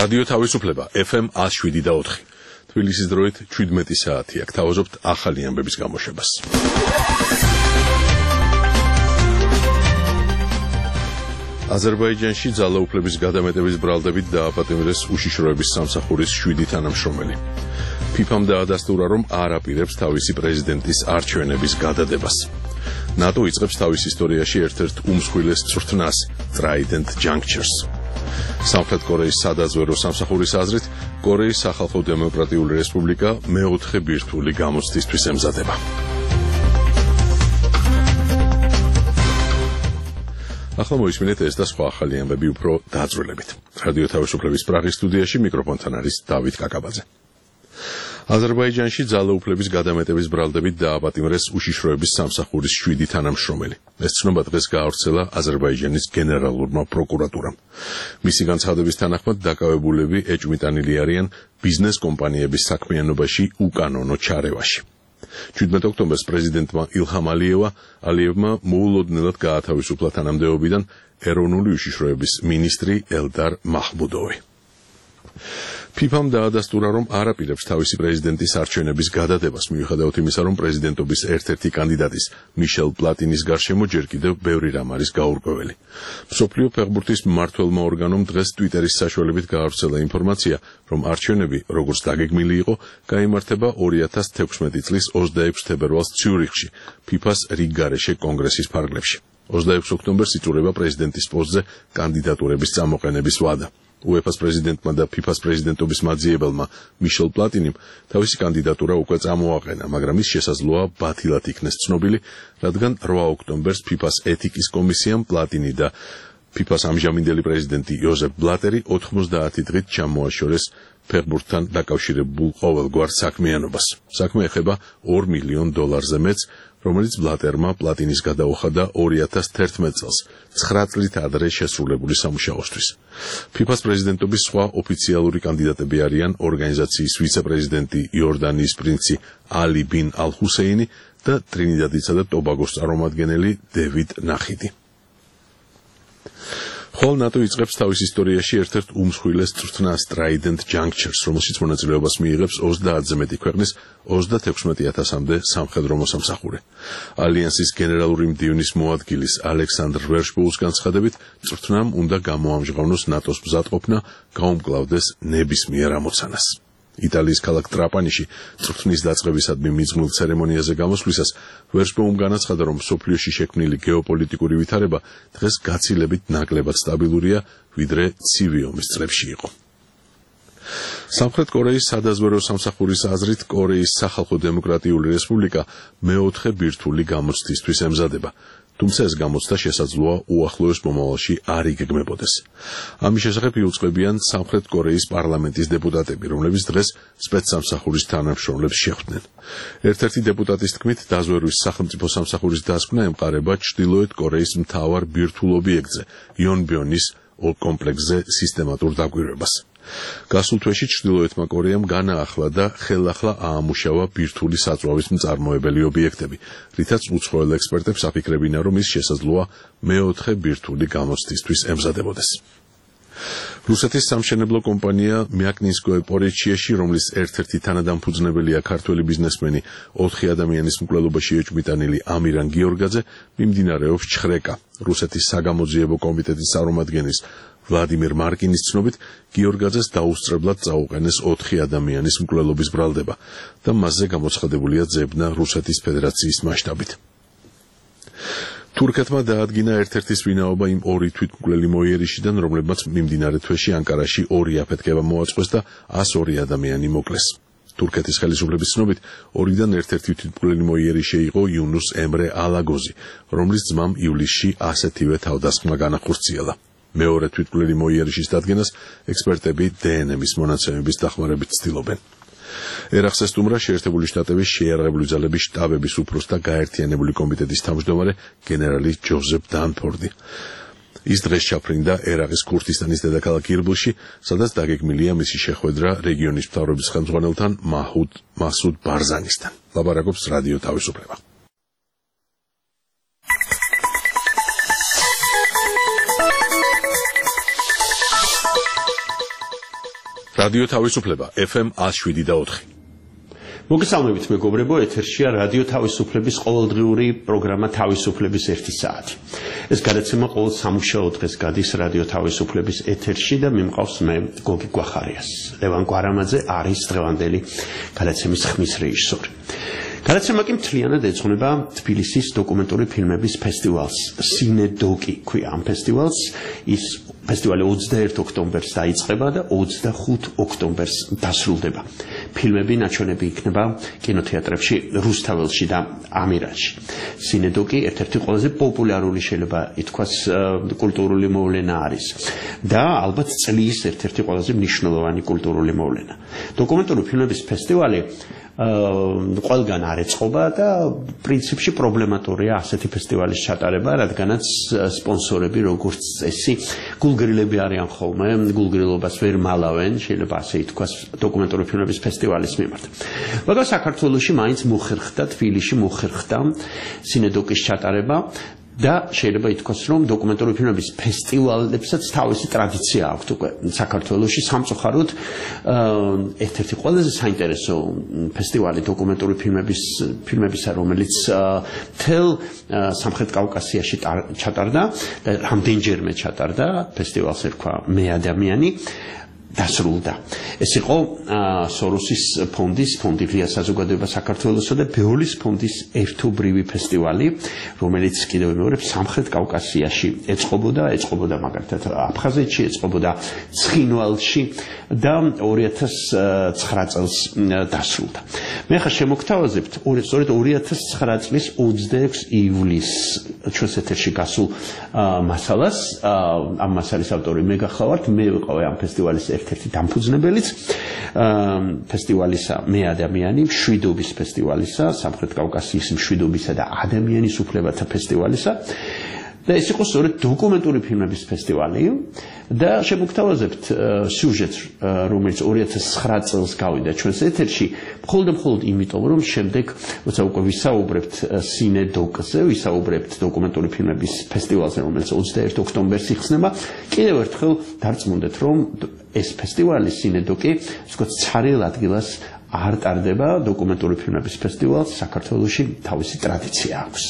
რადიო თავისუფლება FM 107.4. თბილისის დროით 17 საათია. გთავაზობთ ახალი ამბების გამოშვებას. აზერბაიჯანში ძალაუფლების გადამეტების ბრალდებით დააპატიმრეს უშიშროების სამსახურის 7 თანამშრომელი. ფიფამ დაადასტურა, რომ არ აპირებს თავისი პრეზიდენტის არჩევნების გადადებას. ნატო იწყებს თავის ისტორიაში ერთ-ერთ უმსხვილეს წვრთნას, Trident Junctures. სამხრეთ კორეის სადაზვერო სამსახურის აზრით, კორეის სახალხო დემოკრატიული რესპუბლიკა მეოთხე ბირთვული გამოცდისთვის ემზადება. ახლა მოისმინეთ ეს და სხვა ახალი ამბები უფრო დაძვრილებით. რადიო თავისუფლების პრაღის სტუდიაში მიკროფონთან არის დავით კაკაბაძე. აზერბაიჯანში ძალაუფლების გადამეტების ბრალდებით დააპატიმრეს უშიშროების სამსახურის 7 თანამშრომელი. ეს ცნობა დღეს გაავრცელა აზერბაიჯანის გენერალურმა პროკურატურამ. მისი განცხადების თანახმად დაკავებულები ეჭვმიტანილი არიან ბიზნეს კომპანიების საქმიანობაში უკანონო ჩარევაში. 17 ოქტომბერს პრეზიდენტმა ილჰამ ალიევმა მოულოდნელად გაათავისუფლა თანამდებობიდან ეროვნული უშიშროების მინისტრი ელდარ მაჰმუდოვი. ფიფამ დაადასტურა, რომ არ აპირებს თავისი პრეზიდენტის არჩევნების გადადებას, მიუხედავად იმისა, რომ პრეზიდენტობის ერთ-ერთი კანდიდატის მიშელ პლატინის გარშემო ჯერ კიდევ ბევრი რამ არის გაურკვეველი. მსოფლიო ფეხბურთის მმართველმა ორგანომ დღეს ტვიტერის საშუალებით გაავრცელა ინფორმაცია, რომ არჩევნები, როგორც დაგეგმილი იყო, გაიმართება 2016 წლის 26 თებერვალს ციურიხში, ფიფას რიგგარეშე კონგრესის ფარგლებში. 26 ოქტომბერს იწურება პრეზიდენტის პოსტზე კანდიდატურების წამოყენების ვადა. UEFA-ს პრეზიდენტმა და FIFA-ს პრეზიდენტობის მაძიებელმა მიშელ პლატინიმ თავისი კანდიდატურა უკვე წამოაყენა, მაგრამ ის შესაძლოა ბათილად იქნეს ცნობილი, რადგან 8 ოქტომბერს FIFA-ს ეთიკის კომისიამ პლატინი და FIFA-ს ამჟამინდელი პრეზიდენტი იოზეფ ბლატერი 90 დღით ჩამოაშორეს ფეხბურთთან დაკავშირებულ ყოველგვარ საქმიანობას. საქმე ეხება $2 მილიონ მეტს, რომელიც ბლატერმა პლატინის გადაუხადა 2011 წელს, 9 წლით ადრე შესრულებული სამუშაოსთვის. FIFA-ს პრეზიდენტობის სხვა ოფიციალური კანდიდატები არიან ორგანიზაციის ვიცე-პრეზიდენტი იორდანიის პრინცი ალი ბინ ალ-ჰუსეინი და ტრინიდადისა და ტობაგოს წარმომადგენელი დევიდ ნახიდი. ხოლო ნატო იწყებს თავის ისტორიაში ერთ-ერთ უმსხვილეს წვრთნას Trident Junctures, რომელშიც მონაწილეობას მიიღებს 30-ზე მეტი ქვეყნის 36,000-მდე სამხედრო მოსამსახურე. ალიანსის გენერალური მდივნის მოადგილის ალექსანდრ ვერშბოუს განცხადებით, წვრთნამ უნდა გამოამჟღავნოს ნატოს მზადყოფნა, გაუმკლავდეს ნებისმიერ ამოცანას. იტალიის ქალაქ ტრაპანიში წვრთნის დაწყებისადმი მიძღვნილ ცერემონიაზე გამოსვლისას ვერშბოუმ განაცხადა, რომ მსოფლიოში შექმნილი გეოპოლიტიკური ვითარება დღეს გაცილებით ნაკლებად სტაბილურია, ვიდრე ცივი ომის წლებში იყო. სამხრეთ კორეის სადაზვერო სამსახურის აზრით, კორეის სახალხო დემოკრატიული რესპუბლიკა მეოთხე ბირთვული გამოცდისთვის ემზადება. თუმცა ეს გამოცდა შესაძლოა უახლოეს მომავალში არ იგეგმებოდეს. ამის შესახებ იუწყებიან სამხრეთ კორეის პარლამენტის დეპუტატები, რომლებიც დღეს სპეცსამსახურის თანამშრომლებს შეხვდნენ. ერთ-ერთი დეპუტატის თქმით, დაზვერვის სახელმწიფო სამსახურის დასკვნა ემყარება ჩრდილოეთ კორეის მთავარ ბირთვულ ობიექტზე, იონბიონის კომპლექსზე სისტემატურ დაკვირვებას. გასულ თვეში ჩრდილოეთმა კორეამ განაახლა და ხელახლა აამუშავა ბირთვული საწვავის მწარმოებელი ობიექტები, რითაც უცხოელ ექსპერტებს აფიქრებინა, რომ ის შესაძლოა მეოთხე ბირთვული გამოცდისთვის ემზადებოდეს. რუსეთის სამშენებლო კომპანია მიაკნინსკოე პორეჩიაში, რომლის ერთ-ერთი თანადამფუძნებელია ქართველი ბიზნესმენი 4 ადამიანის მკვლელობაში ეჭვმიტანილი ამირან გიორგაძე, მიმდინარეობს ჩხრეკა. რუსეთის საგამოძიებო კომიტეტის წარმომადგენლის ვლადიმერ მარკინის ცნობით, გიორგაძეს დაუსწრებლად წაუყენეს 4 ადამიანის მკვლელობის ბრალდება და მასზე გამოცხადებულია ძებნა რუსეთის ფედერაციის მასშტაბით. თურქეთმა დაადგინა ერთ-ერთის ვინაობა იმ 2 თვითმკვლელი მოიერიშიდან, რომლებმაც მიმდინარე თვეში ანკარაში 2 აფეთქება მოაწყვეს და 102 ადამიანი მოკლეს. თურქეთის ხელისუფლების ცნობით, 2-დან ერთ-ერთი თვითმკვლელი მოიერიშე იყო იუნუს ემრე ალაგოზი, რომლის ძმამ ივლისში ასეთივე თავდასხმა განახორციელა. მეორე თვითმკვლელი მოიერიშის დადგენას ექსპერტები დნმ-ის მონაცემების დახმარებით ცდილობენ. ერახს ესტუმრა შეერთებული შტატების შეიარაღებული ძალების შტაბების უფროს და გაერთიანებული კომიტეტის თავმჯდომარე გენერალი ჯოზეფ დანფორდი. ის დღეს ჩაფრინდა ერაყის ქურთისტანის დედაქალაქ ირბილში, სადაც დაგეგმილია მისი შეხვედრა რეგიონის მთავრობის ხელმძღვანელთან მასუდ ბარზანისთან. ლაპარაკობს რადიო თავისუფლება. რადიო თავისუფლება FM 107.4. მოგესალმებით მეგობრებო, ეთერშია რადიო თავისუფლების ყოველდღიური პროგრამა თავისუფლების 1 საათი. ეს გადაცემა ყოველ სამუშაო დღეს გადის რადიო თავისუფლების ეთერში და მიმყავს მე გოგი გვახარიას. ლევან გვარამაძე არის დღევანდელი გადაცემის ხმის რეჟისორი. გადაცემა კი მთლიანად ეძღვნება თბილისის დოკუმენტური ფილმების ფესტივალს. სინედოკი ქვია ამ ფესტივალს. ის ფესტივალი 21 ოქტომბერს დაიწყება და 25 ოქტომბერს დასრულდება. ფილმები ნაჩვენები იქნება კინოთეატრებში რუსთაველში და ამირანში. სინედოკი ერთ-ერთი ყველაზე პოპულარული შეიძლება ითქვას კულტურული მოვლენა არის და ალბათ წლის ერთ-ერთი ყველაზე მნიშვნელოვანი კულტურული მოვლენა. დოკუმენტური ფილმების ფესტივალი ყველგან არ ეწყობა და პრინციპში პრობლემატურია ასეთი ფესტივალის ჩატარება, რადგანაც სპონსორები როგორც წესი გულგრილები არიან ხოლმე, გულგრილობას ვერ მალავენ, შეიძლება ასე ითქვას დოკუმენტური ფილმების ფესტივალის მიმართ. მაგრამ საქართველოში მაინც მოხერხდა, თბილისში მოხერხდა სინედოკის ჩატარება და შეიძლება ითქვას, რომ დოკუმენტური ფილმების ფესტივალებსაც თავისი ტრადიცია აქვს უკვე საქართველოში. სამწუხაროდ ერთ-ერთი ყველაზე საინტერესო ფესტივალი დოკუმენტური ფილმებისა, რომელიც მთელ სამხრეთ კავკასიაში ჩატარდა და რამდენჯერმე ჩატარდა, ფესტივალს ერქვა მე ადამიანი, დასრულდა. ეს იყო სოროსის ფონდის, ფონდი ღია საზოგადოება საქართველოსა და ბეოლის ფონდის ერთობრივი ფესტივალი, რომელიც კიდევ მეორე სამხრეთ კავკასიაში ეწყობოდა მაგალითად აფხაზეთში, ეწყობოდა ცხინვალში და 2009 წელს დასრულდა. მე ხა შემოგთავაზებთ სწორედ 2009 წლის 26 ივლისს ჩვენს ეთერში გასულ მასალას. ამ მასალის ავტორი მე გახლავართ, მე ვიყავი ამ ფესტივალის ერთ-ერთი დამფუძნებელიც ფესტივალისა მე ადამიანი, მშვიდობის ფესტივალისა, სამხრეთ კავკასიის მშვიდობისა და ადამიანის უფლებათა ფესტივალისა და ეს იყო სწორედ დოკუმენტური ფილმების ფესტივალი და შემოგთავაზებთ სიუჟეტს, რომელიც 2009 წელს გავიდა ჩვენს ეთერში, მხოლოდ იმიტომ, რომ შემდეგ როცა უკვე ვისაუბრებთ სინედოკზე, ვისაუბრებთ დოკუმენტური ფილმების ფესტივალზე, რომელიც 21 ოქტომბერს იხსნება, კიდევ ერთხელ დარწმუნდეთ, რომ ეს ფესტივალი სინედოკი, ისე ცარიელ ადგილას არ ტარდება. დოკუმენტური ფილმების ფესტივალს საქართველოში თავისი ტრადიცია აქვს.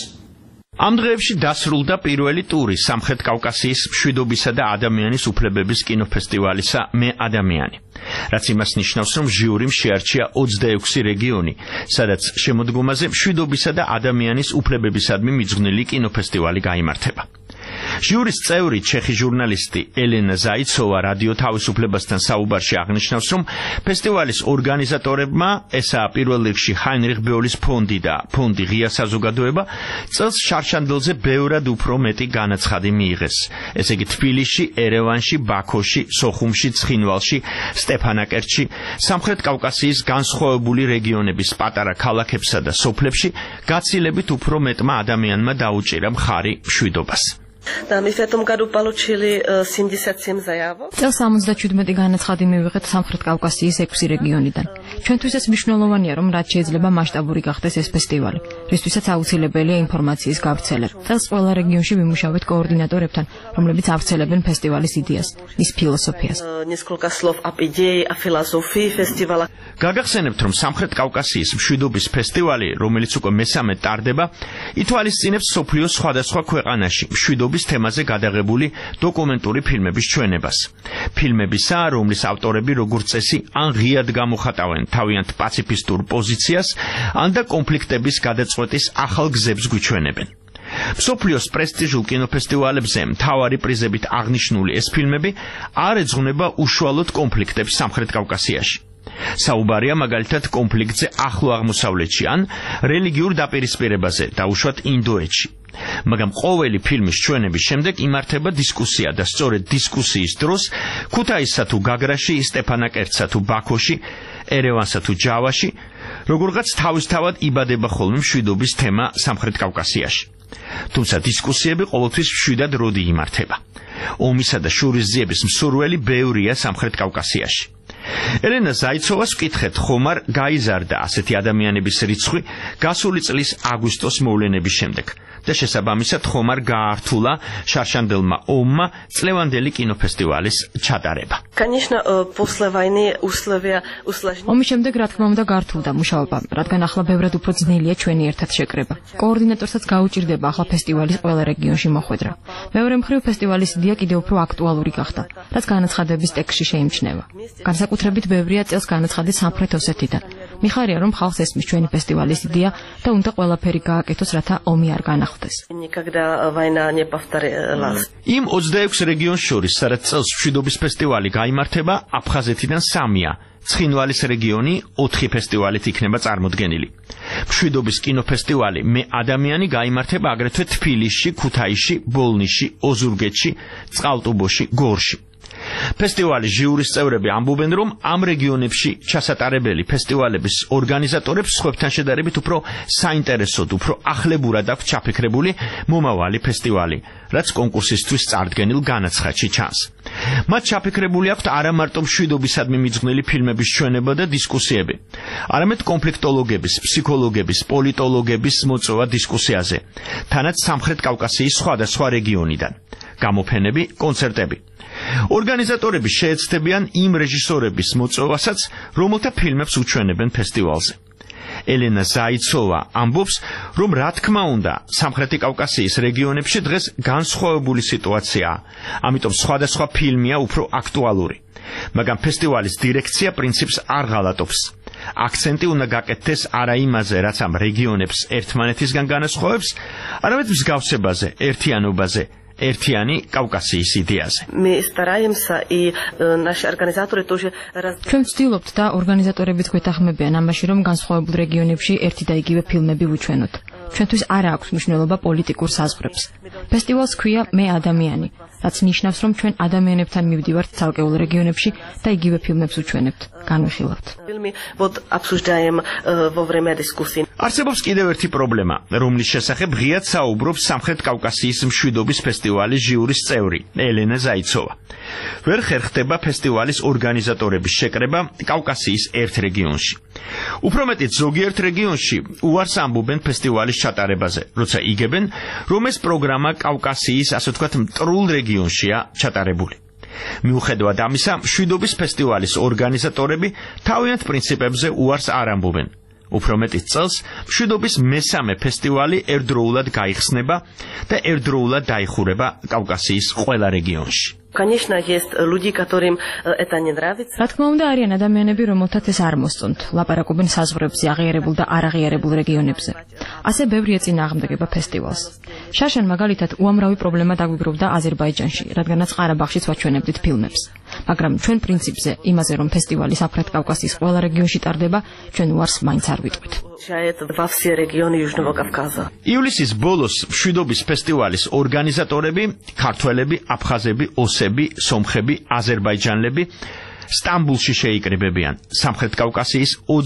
ამ დღეებში დასრულდა პირველი ტური სამხრეთ კავკასიის მშვიდობისა და ადამიანის უფლებების კინოფესტივალისა მე ადამიანი. რაც იმას ნიშნავს, რომ ჟიურიმ შეარჩია 26 რეგიონი, სადაც შემოდგომაზე მშვიდობისა და ადამიანის უფლებებისადმი მიძღვნილი კინოფესტივალი გაიმართება. ჟიურის წევრი ჩეხი ჟურნალისტი ელენა ზაიცოვა რადიო თავისუფლებასთან საუბარში აღნიშნავს, რომ ფესტივალის ორგანიზატორებმა, ესაა პირველ რიგში ჰაინრიხ ბეოლის ფონდი და ფონდი ღია საზოგადოება, წელს შარშანდელზე ბევრად უფრო მეტი განაცხადი მიიღეს. ესე იგი თბილისში, ერევანში, ბაქოში, სოხუმში, ცხინვალში, სტეფანაკერტში, სამხრეთ კავკასიის განსხვავებული რეგიონების პატარა ქალაქებსა და სოფლებში გაცილებით უფრო მეტმა ადამიანმა დაუჭირა მხარი მშვიდობას. Da mi fetom garu получили 77 заявок. Წელს 77 განაცხადი მივიღეთ სამხრეთ კავკასიის 6 რეგიონიდან. ჩვენთვის ეს მნიშვნელოვანია, რომ რაც შეიძლება მასშტაბური გახდეს ეს ფესტივალი, რისთვისაც აუცილებელია ინფორმაციის გავრცელება. წელს ყველა რეგიონში ვიმუშავეთ კოორდინატორებთან, რომლებიც ავრცელებენ ფესტივალის იდეას, მის ფილოსოფიას. Несколько слов об идее, о философии фестиваля. გაგახსენებთ, რომ სამხრეთ კავკასიის მშვიდობის ფესტივალი, რომელიც უკვე მესამე ტარდება, ითვალისწინებს მსოფლიოს სხვადასხვა ქვეყანაში მშვიდობის თემაზე გადაღებული დოკუმენტური ფილმების ჩვენებას. ფილმებისა, რომლის ავტორები როგორც წესი ან ღიად გამოხატავენ თავიანთ პაციფისტურ პოზიციას, ან და კონფლიქტების გადაწყვეტის ახალ გზებს გვიჩვენებენ. მსოფლიოს პრესტიჟულ კინოფესტივალებზე მთავარი პრიზებით აღნიშნული ეს ფილმები არ ეძღვნება უშუალოდ კონფლიქტებს სამხრეთ კავკასიაში. საუბარია მაგალითად კონფლიქტზე ახლო აღმოსავლეთში ან რელიგიურ დაპირისპირებაზე, დაუშვათ ინდოეთში. მაგრამ ყოველი ფილმის ჩვენების შემდეგ იმართება დისკუსია და სწორედ დისკუსიის დროს ქუთაისსა თუ გაგრაში, სტეფანაკერტსა თუ ბაქოში, ერევანსა თუ ჯავაში, როგორღაც თავისთავად იბადება ხოლმე მშვიდობის თემა სამხრეთ კავკასიაში. თუმცა დისკუსიები ყოველთვის მშვიდად როდი იმართება. ომისა და შურისძიების მსურველი ბევრია სამხრეთ კავკასიაში. ელენა ზაიცოვას ვკითხეთ, ხომ არ გაიზარდა ასეთი ადამიანების რიცხვი გასული წლის აგვისტოს მოვლენების შემდეგ და შესაბამისად ხომ არ გაართულა შარშანდელმა ომმა წლევანდელი კინოფესტივალის ჩატარება. Конечно, после войны условия усложнились. ომის შემდეგ რა თქმა უნდა გართულდა მუშაობა, რადგან ახლა ბევრად უფრო ძნელია ჩვენი ერთად შეკრება. კოორდინატორსაც გაუჭირდება ახლა ფესტივალის ყველა რეგიონში მოხვედრა. მეორე მხრივ ფესტივალის იდეა კიდევ უფრო აქტუალური გახდა, რაც განაცხადების ტექსტში შეიმჩნევა. განსაკუთრებით ბევრია წელს განაცხადი სამხრეთ ოსეთიდან. მიხარია რომ ხალხს ესმის ჩვენი ფესტივალის იდეა და უნდა ყველაფერი გააკეთოს, რათა ომი არ განახლდეს. Никогда война не повторялась. იმ 26 რეგიონს შორის, სადაც წელს მშვიდობის ფესტივალი გაიმართება, აფხაზეთიდან 3-ია. ცხინვალის რეგიონი 4 ფესტივალით იქნება წარმოდგენილი. მშვიდობის კინოფესტივალი მე ადამიანი გაიმართება აგრეთვე თბილისში, ქუთაისში, ბოლნისში, ოზურგეთში, წყალტუბოში, გორში. ფესტივალის ჟიურის წევრები ამბობენ, რომ ამ რეგიონებში ჩასატარებელი ფესტივალების ორგანიზატორებს სხვებთან შედარებით უფრო საინტერესოდ, უფრო ახლებურად აქვს ჩაფიქრებული მომავალი ფესტივალი, რაც კონკურსისთვის წარდგენილ განაცხადში ჩანს. მათ ჩაფიქრებული აქვთ არა მარტო მშვიდობისადმი მიძღვნილი ფილმების ჩვენება და დისკუსიები, არამედ კონფლიქტოლოგების, ფსიქოლოგების, პოლიტოლოგების მოწვევა დისკუსიაზე, თანაც სამხრეთ კავკასიის სხვადასხვა რეგიონიდან. გამოფენები, კონცერტები. ორგანიზატორები შეეცდებიან იმ რეჟისორების მოწვევასაც, რომელთა ფილმებს უჩვენებენ ფესტივალზე. ელენა ზაიცოვა ამბობს, რომ რა თქმა უნდა, სამხრეთი კავკასიის რეგიონებში დღეს განსხვავებული სიტუაციაა, ამიტომ სხვადასხვა ფილმია უფრო აქტუალური. მაგრამ ფესტივალის დირექცია პრინციპს არ ღალატობს. აქცენტი უნდა გაკეთდეს არა იმაზე, რაც ამ რეგიონებს ერთმანეთისგან განასხვავებს, არამედ მსგავსებაზე, ერთიანობაზე. ერთიანი კავკასიის იდეაზე. Мы стараемся и наши организаторы тоже ჩვენ ვცდილობთ და ორგანიზატორებიც გვეთანხმებიან ამაში, რომ განსხვავებულ რეგიონებში ერთი და იგივე ფილმები ვუჩვენოთ. ჩვენთვის არ აქვს მნიშვნელობა პოლიტიკურ საზღვრებს. ფესტივალს ქვია მე ადამიანი, რაც ნიშნავს, რომ ჩვენ ადამიანებთან მივდივართ ცალკეულ რეგიონებში და იგივე ფილმებს ვუჩვენებთ, განვიხილავთ. вот обсуждаем во время дискуссий. არსებობს კიდევ ერთი პრობლემა, რომლის შესახებ ღიად საუბრობს სამხრეთ კავკასიის მშვიდობის ფესტივალის ჟიურის წევრი ელენა ზაიცოვა. ვერ ხერხდება ფესტივალის ორგანიზატორების შეკრება კავკასიის ერთ რეგიონში. უფრო მეტიც ზოგიერთ რეგიონში უარს ამბობენ ფესტივალის ჩატარებაზე, როცა იგებენ, რომ ეს პროგრამა კავკასიის, ასე ვთქვათ, მტრულ რეგიონშია ჩატარებული. მიუხედავად ამისა, მშვიდობის ფესტივალის ორგანიზატორები თავიანთ პრინციპებზე უარს არ ამბობენ. უფრო მეტიც წელს მშვიდობის მესამე ფესტივალი ერთდროულად გაიხსნება და ერთდროულად დაიხურება კავკასიის ყველა რეგიონში. Конечно, есть люди, которым это не нравится. რა თქმა უნდა, არიან ადამიანები, რომელთაც ეს არ მოსწონთ, ლაპარაკობენ საზღვრებზე, აღიარებულ და არაღიარებულ რეგიონებზე. ასე ბევრი ეწინააღმდეგება ფესტივალს. შაშან მაგალითად უამრავი პრობლემა დაგვიგროვდა აზერბაიჯანში, რადგანაც ყარაბაღშიც ვაჩვენებდით ფილმებს. მაგრამ ჩვენ პრინციპზე, იმაზე რომ ფესტივალი სამხრეთ კავკასიის ყველა რეგიონში ტარდება, ჩვენ უარს მაინც არ ვიტყვით. Во все регионы Южного Кавказа. ივლისის ბოლოს მშვიდობის ფესტივალის ორგანიზატორები, ქართველები, აფხაზები, ოსები, სომხები, აზერბაიჯანელები სტამბულში შეიკრიბებიან. სამხრეთ კავკასიის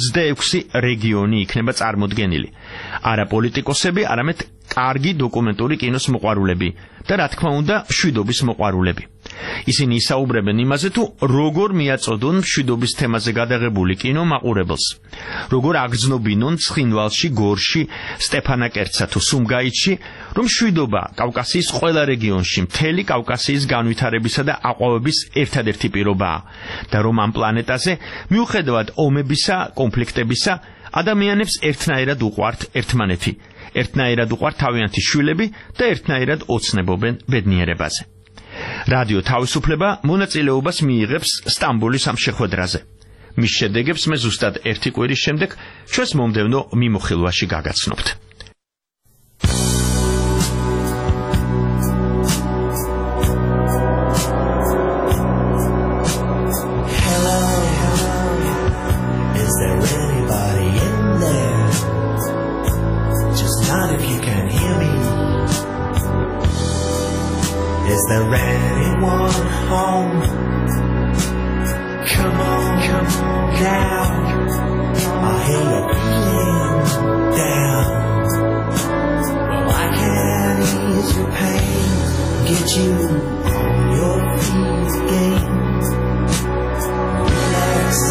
26 რეგიონი იქნება წარმოდგენილი. არა პოლიტიკოსები, არამედ კარგი დოკუმენტური კინოს მოყვარულები და რა თქმა უნდა, მშვიდობის მოყვარულები. ისინი ისაუბრებენ იმაზე, თუ როგორ მიაწოდონ მშვიდობის თემაზე გადაღებული კინო მაყურებელს. როგორ აგრძნობინონ ცხინვალში, გორში, სტეფანაკერტსა თუ სუმგაითში, რომ მშვიდობა კავკასიის ყველა რეგიონში მთელი კავკასიის განვითარებისა და აყვავების ერთადერთი პირობაა და რომ ამ პლანეტაზე მიუხედავად ომებისა, კონფლიქტებისა, ადამიანებს ერთნაირად უყვართ ერთმანეთი. ერთნაირად უყვართ თავიანთი შვილები და ერთნაირად ოცნებობენ ბედნიერებაზე. რადიო თავისუფლება მონაწილეობას მიიღებს სტამბოლის ამ შეხვედრაზე. მის შედეგებს მე ზუსტად ერთი კვირის შემდეგ ჩვენს მომდევნო მიმოხილვაში გაგაცნობთ. Is there anyone home? Come on now. I hear you feeling down. Well, I can ease your pain, get you on your feet again. Relax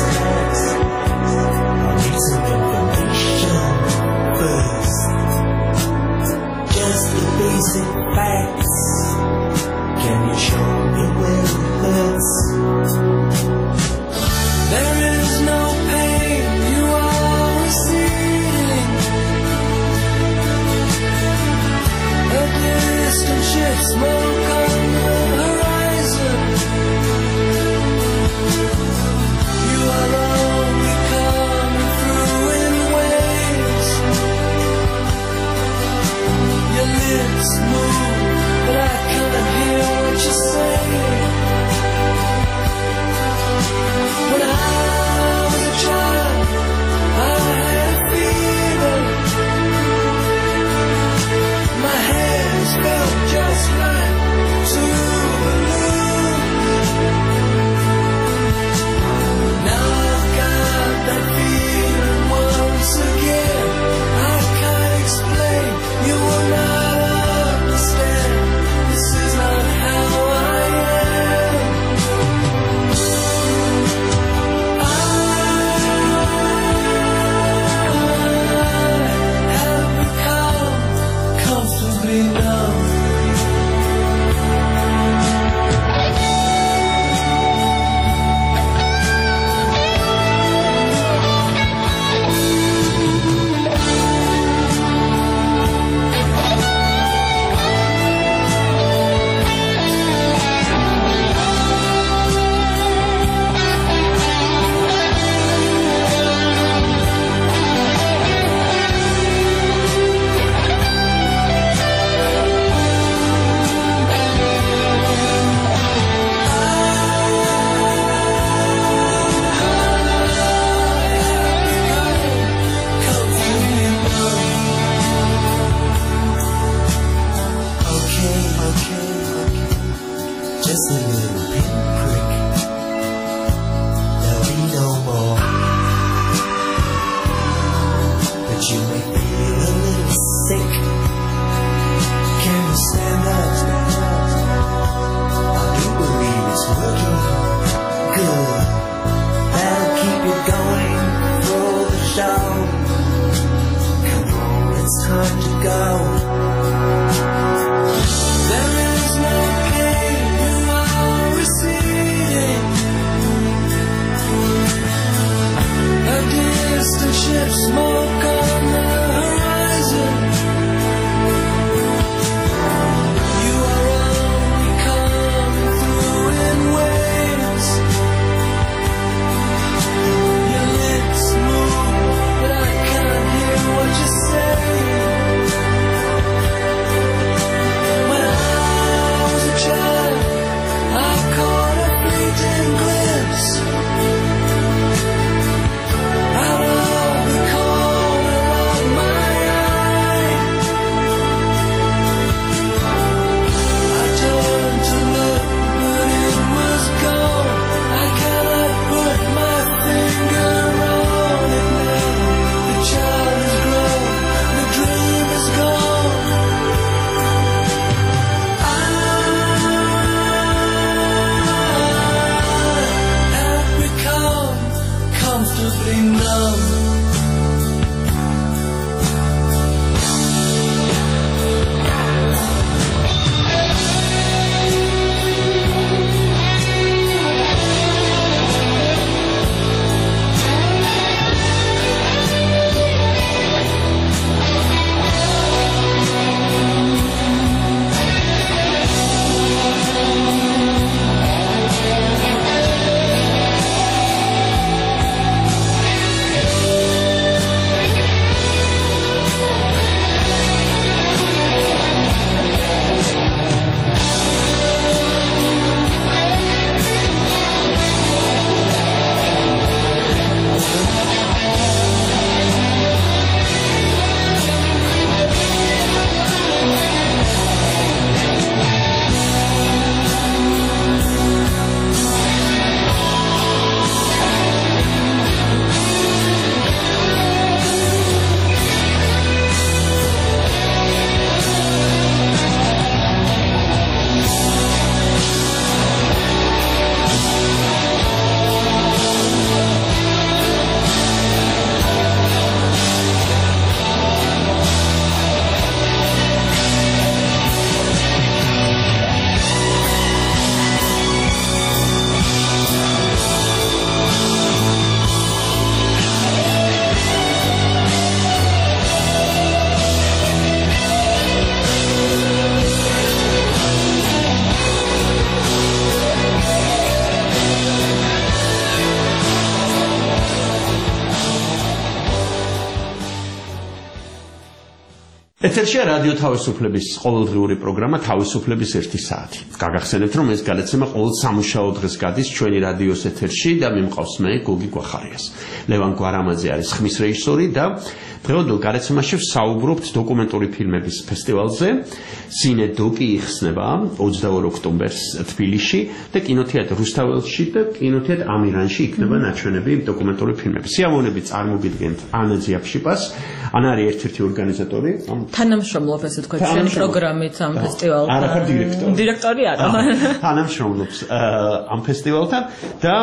go. There is no pain, you are receding. A distant ship, smoke on the horizon. You are only coming through in waves. Your lips move, but I can't hear what you say. When I was a child, I caught a fleeting glimpse out of the corner of my eye. I turned to look, but it was gone. I cannot put my finger on it now. The child is grown, the dream is gone. I have become comfortably numb. ეთერშია რადიო თავისუფლების ყოველდღიური პროგრამა თავისუფლების 1 საათი. გაგახსენებთ, რომ ეს გადაცემა ყოველ სამუშაო დღეს გადის ჩვენი რადიოს ეთერში და მიმყავს მე გოგი გვახარიას. ლევან გვარამაძე არის ხმის რეჟისორი და დღევანდელ გადაცემაში ვსაუბრობთ დოკუმენტური ფილმების ფესტივალზე. სინედოკი იხსნება 22 ოქტომბერს თბილისში და კინოთეატრ რუსთაველში და კინოთეატრ ამირანში იქნება ნაჩვენები დოკუმენტური ფილმების. სიამოვნებით წარმოგიდგენთ ანა ძიაფშიპას. ანა არის ერთ-ერთი ორგანიზატორი. თანამშრომლობს ესე თქვა ჩვენი პროგრამით ამ ფესტივალთან. არა ხარ დირექტორი. დირექტორი არა. თანამშრომლობს ამ ფესტივალთან და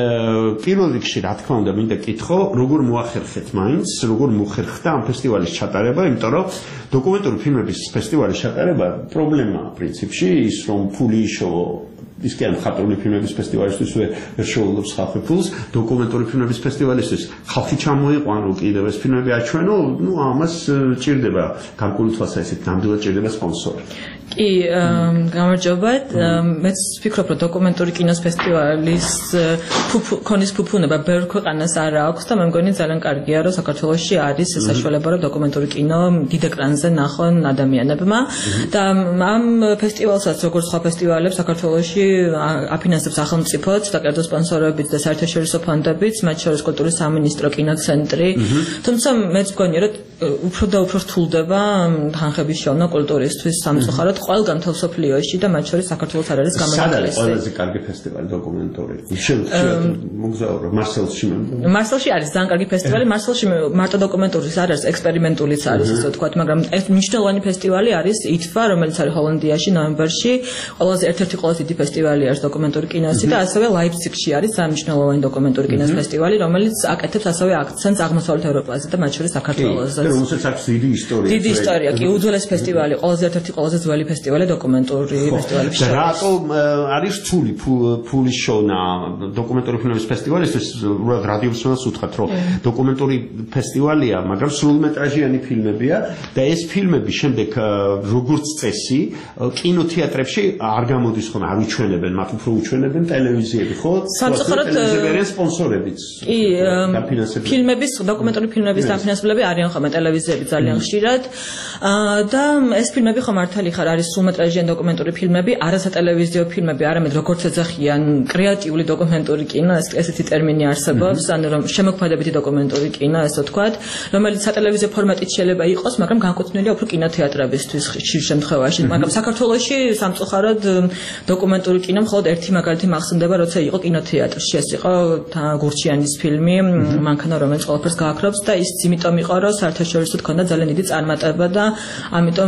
პირველ რიგში რა თქმა უნდა მინდა კითხო, როგორ მოახერხეთ მაინც, როგორ მოხერხდა ამ ფესტივალის ჩატარება, იმიტომ რომ დოკუმენტური ფილმების ფესტივალის ჩატარება პრობლემაა პრინციპში, ის რომ ფული იშოვო ის კი მხატვრული ფილმების ფესტივალისთვის ვერ შეულობს ხალხი ფულს, დოკუმენტური ფილმების ფესტივალისთვის ხალხი ჩამოიყვან, რომ კიდევ ეს ფილმები აჩვენო, ну ამას ჭირდება გარკვეული თვალსაზრისით ნამდვილად ჭირდება სპონსორი. კი, გამარჯობათ. მეც ვფიქრობ, რომ დოკუმენტური კინოს ფესტივალის ქონის ფუფუნება ბევრ ქვეყანას არ აქვს და მე მგონი ძალიან კარგია, რომ საქართველოში არის საშუალება, რომ დოკუმენტური კინო დიდ ეკრანზე ნახონ ადამიანებმა და ამ ფესტივალსაც, როგორც სხვა ფესტივალებს საქართველოში აფინანსებს სახელმწიფოც და კერძო სპონსორებიც და საერთაშორისო ფონდებიც, მათ შორის კულტურის სამინისტრო, კინოცენტრი. თუმცა მეც მგონია, რომ უფრო და უფრო რთულდება თანხების შოვნა კულტურისთვის სამწუხაროდ ყველგან მთელ მსოფლიოში და მათ შორის საქართველოს არ არის გამონაკლისი. სად არის ყველაზე კარგი ფესტივალი დოკუმენტური? მოგზაურობ მარსელში. მარსელში არის ძალიან კარგი ფესტივალი. მარსელში მარტო დოკუმენტურის არ არის, ექსპერიმენტულიც არის ისე ვთქვათ, მაგრამ ეს მნიშვნელოვანი ფესტივალი არის ITFA, რომელიც არის ჰოლანდიაში ნოემბერში. ერთ-ერთი ყველაზე დიდი ფესტივალი არის დოკუმენტური კინოსი და ასევე ლაიფციგში არის სამმნიშვნელოვანი დოკუმენტური კინოს ფესტივალი, რომელიც აკეთებს ასევე აქცენტს აღმოსავლეთ ევროპაზე და მათ შორის საქართველოზე. რომელსაც აქვს დიდი ისტორია. დიდი ისტორია, კი, უძველესი ფესტივალი, ერთ-ერთი ყველაზე ძველი ფესტივალი დოკუმენტური ფესტივალების შორის. რატო არის რთული ფულის შონა დოკუმენტური ფილმების ფესტივალისთვის? უბრალოდ რადიოსმენელს უთხრათ, რომ დოკუმენტური ფესტივალია, მაგრამ სრულმეტრაჟიანი ფილმებია და ეს ფილმები შემდეგ როგორც წესი კინოთეატრებში არ გამოდის ხოლმე, არ უჩვენებენ, მათ უფრო უჩვენებენ ტელევიზიები, ხო? სამწუხაროდ ტელევიზიები სპონსორებიც. კი, ფილმების, დოკუმენტური ფილმების დაფინანსებლები არიან ხოლმე ტელევიზიები ძალიან ხშირად და ეს ფილმები ხომ მართალი ხარ არის სრულმეტრაჟიანი დოკუმენტური ფილმები, არასატელევიზიო ფილმები, არამედ როგორც ეძახიან კრეატიული დოკუმენტური კინო, ესეთი ტერმინი არსებობს, ანუ რომ შემოქმედებითი დოკუმენტური კინო, ასე ვთქვათ, რომელიც სატელევიზიო ფორმატით შეიძლება იყოს, მაგრამ განკუთვნილია უფრო კინოთეატრებისთვის ხშირ შემთხვევაში, მაგრამ საქართველოში სამწუხაროდ დოკუმენტური კინო მხოლოდ ერთი მაგალითი მახსენდება, როცა იყო კინოთეატრში, ეს იყო გურჩიანის ფილმი, მანქანა, რომელიც ყველაფერს გააქრობს და ის იმიტომ იყო, რომ საერთაშორისოდ ჰქონდა ძალიან დიდი წარმატება და ამიტომ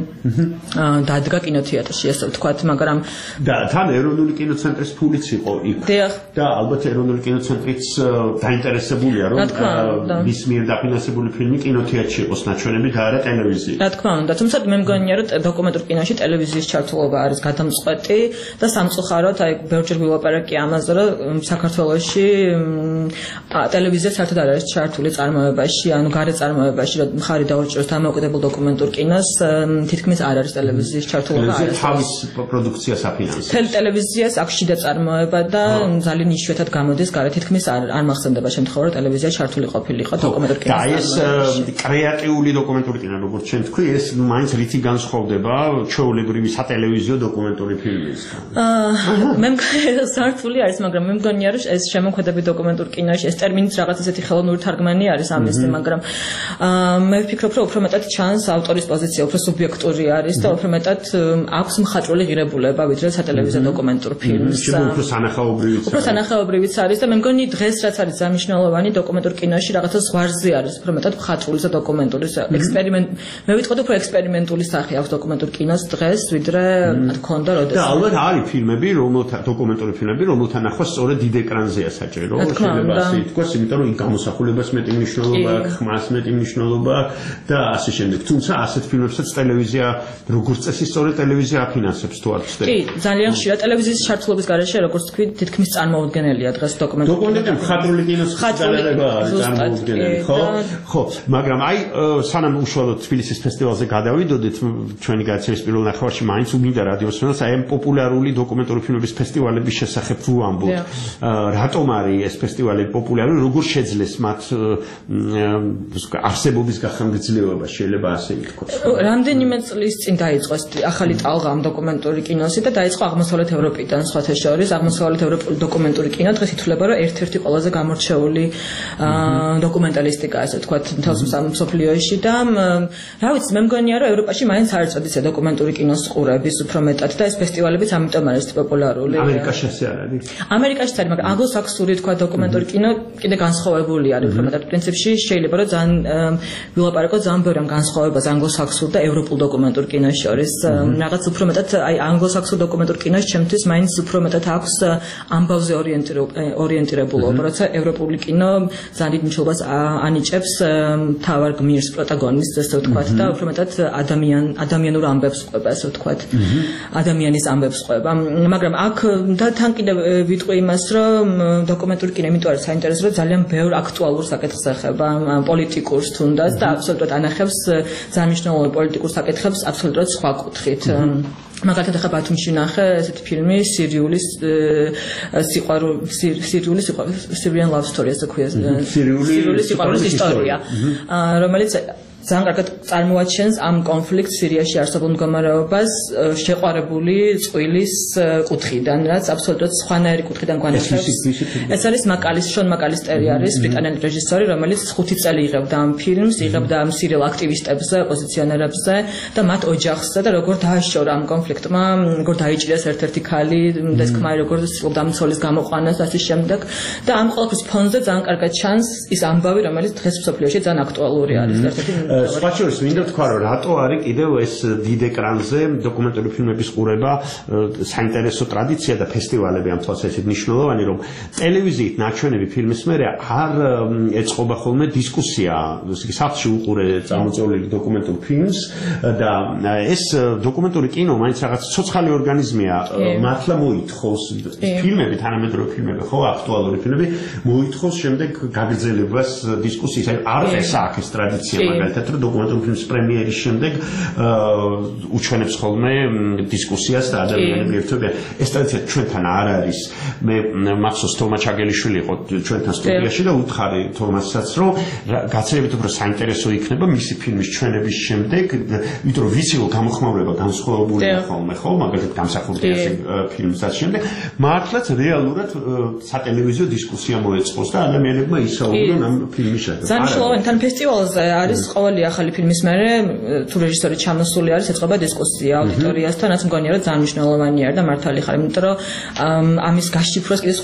დადგა კინოთეატრში, ასე ვთქვათ, მაგრამ და თან ეროვნული კინოცენტრის ფულიც იყო იქ. და ალბათ ეროვნული კინოცენტრიც დაინტერესებულია, რომ მის მიერ დაფინანსებული ფილმი კინოთეატრში იყოს ნაჩვენები და არა ტელევიზიაში. რა თქმა უნდა, თუმცა მე მგონია, რომ დოკუმენტურ კინოში ტელევიზიის ჩართულობა არის გადამწყვეტი და სამწუხაროდ, აი, ბევრჯერ ვილაპარაკე ამაზე, რომ საქართველოში ტელევიზია საერთოდ არ არის ჩართული წარმოებაში, ანუ გარე წარმოებაში, რომ მხარი დაუჭიროს დამოუკიდებელ დოკუმენტურ კინოს, თითქმის არ არის ტელევიზიის ჩართულობა. ტელევიზია თავის პროდუქციას აფინანსებს. მთელი ტელევიზიას აქვს შიდა წარმოება და ძალიან იშვიათად გამოდის გარე, თითქმის არ მახსენდება შემთხვევა, რომ ტელევიზია ჩართული ყოფილიყო დოკუმენტურ კინოს. და ეს კრეატიული დოკუმენტური კინო, როგორც ჩვენ თქვი, ეს მაინც რითი განსხვავდება ჩვეულებრივი სატელევიზიო დოკუმენტური ფილმისგან. მე მგონია სართული არის, მაგრამ მე მგონია, რომ ეს შემოქმედებით დოკუმენტურ კინოში ეს ტერმინიც რაღაც ისეთი ხელოვნური თარგმანი არის ამისი, მაგრამ მე ვფიქრობ, რომ უფრო მეტად ჩანს ავტორის პოზიცია, უფრო სუბიექტური არის და უფრო მეტად აქვს მხატვრული ღირებულება, ვიდრე სატელევიზიო დოკუმენტურ ფილმს. უფრო სანახაობრივიც არის და მე მგონი დღეს რაც არის სამმნიშვნელოვანი დოკუმენტურ კინოში რაღაცა ზღვარზე არის, უფრო მეტად მხატვრული და დოკუმენტური მე ვიტყოდი უფრო ექსპერიმენტული სახე აქვს დოკუმენტურ კინოს დღეს, ვიდრე თქონდა როდესაც. და ალბათ არის ფილმები, დოკუმენტური ფილმები, რომელთა ნახვა სწორედ დიდ ეკრანზეა საჭირო, შეიძლება ასე ითქვას, იმიტომ რომ იქ გამოსახულებაც მეტი მნიშვნელობა აქვს, ხმას მეტი მნიშვნელობა და ასე შემდეგ. თუმცა ასეთ ფილმებსაც ტელევიზია როგორც წესი სწორედ ტელევიზია აფინანსებს თუ არ ვცდები. კი, ძალიან ხშირად ტელევიზიის ჩართულობის გარეშე, როგორც თქვი, თითქმის წარმოუდგენელია დღეს დოკუმენტური მხატვრული კინოს გადაღება წარმოუდგენელი, ხო? ხო, მაგრამ აი სანამ უშუალოდ თბილისის ფესტივალზე გადავიდოდით, ჩვენი გადაცემის პირველ ნახევარში მაინც უმინდა რადიოსმენელს აი პოპულარული დოკუმენტური ფილმების ფესტივალების შესახებ ვუამბობთ. რატომ არის ეს ფესტივალები პოპულარული, როგორ შეძლეს მათ არსებობის გახანგრძლივება, შეიძლება ასე ითქვას. რამდენიმე წლის წინ დაიწყო ახალი ტალღა ამ დოკუმენტური კინოსი და დაიწყო აღმოსავლეთ ევროპიდან სხვათა შორის. აღმოსავლეთ ევროპული დოკუმენტური კინო დღეს ითვლება, რომ ერთ-ერთი ყველაზე გამორჩეული დოკუმენტალისტიკა, ასე ვთქვათ, მთელს მსოფლიოში და რა ვიცი, მე მგონია, რომ ევროპაში მაინც არ წოდის დოკუმენტური კინოს ყურების უფრო მეტად და ეს ფესტივალებიც ამიტომ არის პოპულარული. ამერიკაში ასე არ არის. ამერიკაში არის, მაგრამ ანგლო-საქსონური თქვა დოკუმენტური კინო კიდე განსხვავებული არის უფრო მეტად. პრინციპში შეიძლება რომ ძალიან ვილაპარაკოთ ძალიან ბევრი ამ განსხვავებას ანგლო-საქსონურ და ევროპულ დოკუმენტურ კინოს შორის. რაღაც უფრო მეტად აი ანგლო-საქსონურ დოკუმენტურ კინოს ჩემთვის მაინც უფრო მეტად აქვს ამბავზე ორიენტირებულობა, როცა ევროპული კინო ძალიან დიდ მნიშვნელობას ანიჭებს თავარ გმირს, პროტაგონისტს, ასე ვთქვათ და უფრო მეტად ადამიანურ ამბებს ყვება, ასე ვთქვათ. ადამიანის ამბებს ყვება. მაგრამ აქ და თან კიდევ ვიტყვი იმას, რომ დოკუმენტური კინო იმიტომ არის საინტერესო, რომ ძალიან ბევრ აქტუალურ საკითხს ეხება, პოლიტიკურს თუნდაც და აბსოლუტურად ანახებს ძალიან მნიშვნელოვან პოლიტიკურ საკითხებს აბსოლუტურად სხვა კუთხით. მაგალითად ახლა ბათუმში ნახე ესეთი ფილმი სირიული Syrian love story ასე ქვია. სირიული სიყვარულის ისტორია, რომელიც ძალიან კარგად წარმოაჩენს ამ კონფლიქტს სირიაში არსებულ მდგომარეობას შეყვარებული წყვილის კუთხიდან, რაც აბსოლუტურად სხვანაირი კუთხიდან გვანახავს. ეს არის შონ მაკალისტერი არის ბრიტანელი რეჟისორი, რომელიც 5 წელი იღებდა ამ ფილმს, იღებდა ამ სირიულ აქტივისტებზე, ოპოზიციონერებზე და მათ ოჯახზე და როგორ დააშორა ამ კონფლიქტმა, როგორ დაიჭირეს ერთ-ერთი ქალი, ეს ქმარი როგორ ცდილობდა ამ ცოლის გამოყვანას ასე შემდეგ და ამ ყველაფრის ფონზე ძალიან კარგად ჩანს ის ამბავი, რომელიც დღეს მსოფლიოში ძალიან აქტუალური არის. სხვა შორის მინდა თქვა რომ რატო არის კიდევ ეს დიდ ეკრანზე დოკუმენტური ფილმების ყურება საინტერესო ტრადიცია და ფესტივალები ამ თვალსაზრისით მნიშვნელოვანი რომ ტელევიზიით ნაჩვენები ფილმის მერე არ ეწყობა ხოლმე დისკუსია სახლში უყურე წამოწევლილი დოკუმენტურ ფილმს და ეს დოკუმენტური კინო მაინც რაღაც ცოცხალი ორგანიზმია მართლა მოითხოვს ფილმები თანამედროვე ფილმები ხო აქტუალური ფილმები მოითხოვს შემდეგ გაგრძელებას დისკუსიის არ ეს აქ ეს ტრადიცია მაგალითად რომ დოკუმენტური ფილმის პრემიერის შემდეგ უჩვენებს ხოლმე დისკუსიას და ადამიანები ერთობიან ეს ტრადიცია ჩვენთან არ არის მე მახსოვს თომა ჩაგელიშვილი იყო ჩვენთან სტუდიაში და უთხარი თომასაც რომ გაცილებით უფრო საინტერესო იქნება მისი ფილმის ჩვენების შემდეგ იმიტომ რომ ვიცი რომ გამოხმაურება განსხვავებულია ხოლმე ხო მაგალითად გამსახურდიასი ფილმს და შემდეგ მართლაც რეალურად სატელევიზიო დისკუსია მოეწყოს და ადამიანებმა ისაუბრონ ამ ფილმის შესახებ ზამშლოვენ თან ფესტივალზე არის ყოველი ახალი ფილმის მერე თუ რეჟისორი ჩამოსული არის ეწყობა დისკუსია აუდიტორიასთან რაც მგონია რომ ძალიან მნიშვნელოვანი არის და მართალი ხარ იმიტომ რომ ამის გაშიფრვას კიდე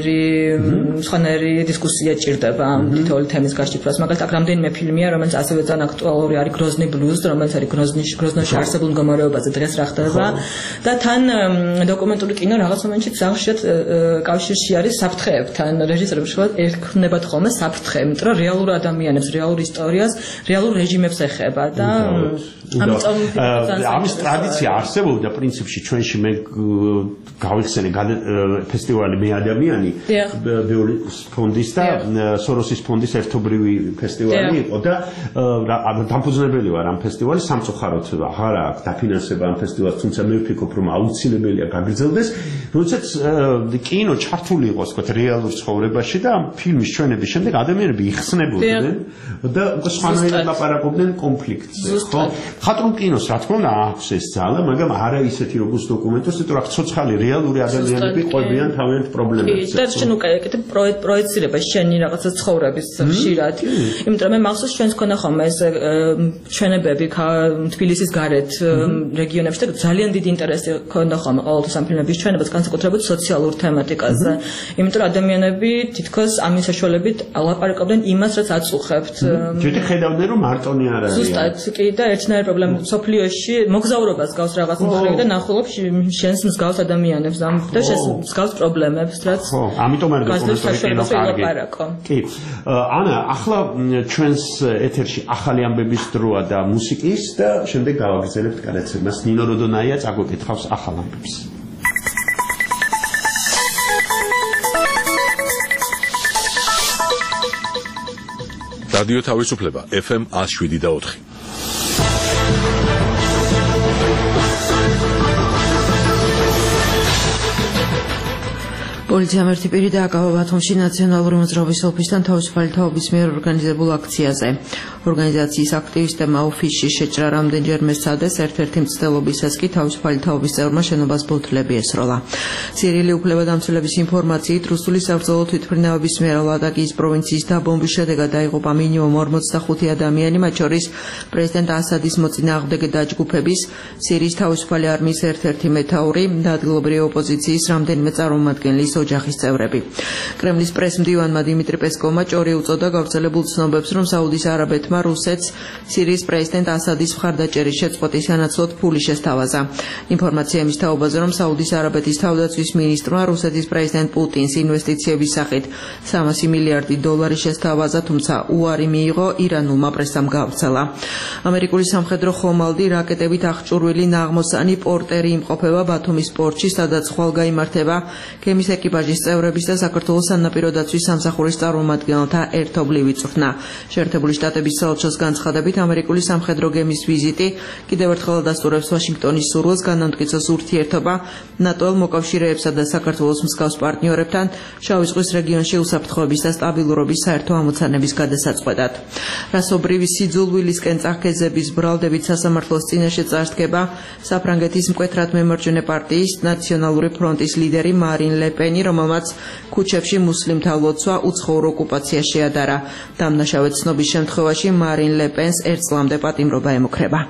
სხვანაირი დისკუსია ჭირდება ამ თითოეული თემის გაშიფრვას მაგალითად აქ რამდენიმე ფილმია რომელიც ასევე ძალიან აქტუალური არის გროზნი ბლუზ რომელიც არის გროზნოში არსებულ მდგომარეობაზე დღეს რა ხდება და თან დოკუმენტური კინო რაღაც მომენტში ძალიან ხშირად კავშირში არის საფრთხეებთან რეჟისორებს ერქმნებათ ხოლმე საფრთხე იმიტომ რომ რეალურ ადამიანებს რეალურ ისტორიას რეალურ რეჟიმებს ეხება და ამიტომ ამის ტრადიცია არსებობდა პრინციპში ჩვენში მე გავიხსენე ფესტივალი მე ადამიანი ბევრი ფონდის და სოროსის ფონდის ერთობლივი ფესტივალი იყო და დამფუძნებელი ვარ ამ ფესტივალის სამწუხაროდ აღარ აქვს დაფინანსება ამ ფესტივალს თუმცა მე ვფიქრობ რომ აუცილებელია გაგრძელდეს როდესაც კინო ჩართული იყოს თქვა რეალურ ცხოვრებაში და ფილმის ჩვენების შემდეგ ადამიანები იხსნებოდნენ და სხვანაირად ლაპარაკობდნენ კონფლიქტზე ხო ხატრულ კინოს რა თქმა უნდა აქვს ეს ძალა მაგრამ არა ისეთი როგორც დოკუმენტურს იმიტომ რომ ცოცხალი რეალური ადამიანები ყვებიან თავიანთ პრობლემებს და შენ უკვე ეკეთე პროექცირება შენი რაღაცა ცხოვრების ხშირად იმიტომ რომ მე მახსოვს ჩვენს ქონა ხოლმე ეს ჩვენებები თბილისის გარეთ რეგიონებში და ძალიან დიდი ინტერესი ქონდა ხოლმე ყოველთვის ამ ფილმების ჩვენებას განსაკუთრებით სოციალურ თემატიკაზე იმიტომ რომ ადამიანები თითქოს ამის საშუალებით ლაპარაკობდნენ იმას რაც აწუხებთ ჯერ ხედავდნენ რომ მარტონი არ არის ზუსტად კი და ერთნაირი პრობლემა სოფლიოში მოგზაურობას გავს რაღაც მხრივ და ნახულობ შენს მსგავს ადამიანებს ამ და შენს მსგავს პრობლემებს რაც ხო ამიტომ არის დოკუმენტური კინო კარგი კი ანა ახლა ჩვენს ეთერში ახალი ამბების დროა და მუსიკის და შემდეგ გავაგრძელებთ გადაცემას ნინო როდონაია წაგვეკითხავს ახალ ამბებს რადიო თავისუფლება FM 107.4 პოლიციამ ერთი პირი დააკავა ბათუმში ნაციონალური მოძრაობის ოფისთან თავისუფალი თაობის მიერ ორგანიზებულ აქციაზე. ორგანიზაციის აქტივისტებმა ოფისში შეჭრა რამდენჯერმე სცადეს, ერთ-ერთი მცდელობისას კი თავისუფალი თაობის წევრმა შენობას ბოთლები ესროლა. სირიელი უფლებადამცველების ინფორმაციით, რუსული საბრძოლო თვითმფრინავების მიერ ლატაკიის პროვინციის დაბომბვის შედეგად დაიღუპა მინიმუმ 45 ადამიანი, მათ შორის პრეზიდენტ ასადის მოწინააღმდეგე დაჯგუფების, სირიის თავისუფალი არმიის ერთ-ერთი მეთაური და ადგილობრივი ოპოზიციის რამდენიმე წარმომადგენლის ოჯახის წევრები. კრემლის პრესმდივანმა დიმიტრი პესკოვმა ჭორი უწოდა გავრცელებულ ცნობებს, რომ საუდის არაბეთმა რუსეთს სირიის პრეზიდენტ ასადის მხარდაჭერის შეწყვეტის სანაცვლოდ ფული შესთავაზა. ინფორმაცია იმის თაობაზე, რომ საუდის არაბეთის თავდაცვის მინისტრმა რუსეთის პრეზიდენტ პუტინს ინვესტიციების სახით 300 მილიარდი დოლარი შესთავაზა, თუმცა უარი მიიღო ირანულმა პრესამ გავრცელა. ამერიკული სამხედრო ხომალდი რაკეტებით აღჭურვილი ნაღმოსანი პორტერი იმყოფება ბათუმის პორტში, სადაც ხვალ გაიმართება გემის ეკიპაჟის წევრების და საქართველოს სანაპირო დაცვის სამსახურის წარმომადგენელთა ერთობლივი წვრთნა. შეერთებული შტატების საელჩოს განცხადებით, ამერიკული სამხედრო გემის ვიზიტი კიდევ ერთხელ ადასტურებს ვაშინგტონის სურვილს განამტკიცოს ურთიერთობა ნატო-ელ მოკავშირეებსა და საქართველოს მსგავს პარტნიორებთან შავი ზღვის რეგიონში უსაფრთხოების და სტაბილურობის საერთო ამოცანების გადასაწყვეტად. რასობრივი სიძულვილისკენ წახგეზების ბრალდებით სასამართლოს წინაშე წარსდგება საფრანგეთის მკვეთრად მემარჯვენე პარტიის ნაციონალური ფრონტის ლიდერი მარინ ლე პენი, რომელმაც ქუჩებში მუსლიმთა ლოცვა უცხოურ ოკუპაციას შეადარა. დამნაშავე ცნობის შემთხვევაში მარინ ლე პენს 1 წლამდე პატიმრობა ემუქრება.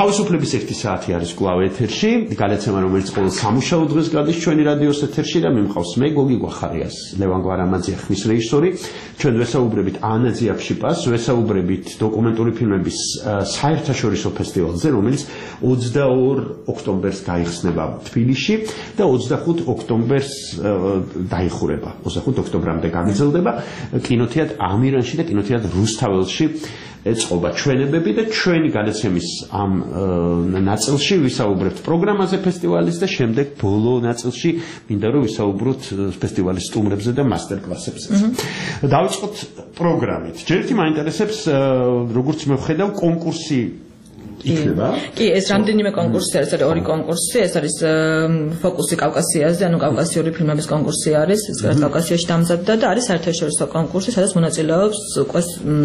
თავისუფლების 1 საათი არის კვლავ ეთერში, გადაცემა რომელიც ყოველ სამუშაო დღეს გადის ჩვენი რადიოს ეთერში და მიმყავს მე გოგი გვახარიას, ლევან გვარამაძე ხმის რეჟისორი. ჩვენ ვესაუბრებით ანა ზიაფშიპას, ვესაუბრებით დოკუმენტური ფილმების საერთაშორისო ფესტივალზე, რომელიც 22 ოქტომბერს გაიხსნება თბილისში და 25 ოქტომბერს დაიხურება. 25 ოქტომბრამდე გაგრძელდება კინოთეატრ ამირანში და კინოთეატრ რუსთაველში ეწყობა ჩვენებები და ჩვენი გადაცემის ამ ნაწილში ვისაუბრებთ პროგრამაზე ფესტივალის და შემდეგ ბოლო ნაწილში მინდა რომ ვისაუბროთ ფესტივალის სტუმრებზე და მასტერკლასებზე. დავიწყოთ პროგრამით. ჯერ მაინტერესებს როგორც მე ვხედავ კონკურსი იქნება? კი, ეს რამდენიმე კონკურსი არის, ორი კონკურსი, ეს არის ფოკუსი კავკასიაზე, ანუ კავკასიური ფილმების კონკურსი არის, ეს კავკასიაში დამზადდა და არის საერთაშორისო კონკურსი, სადაც მონაწილეობს უკვე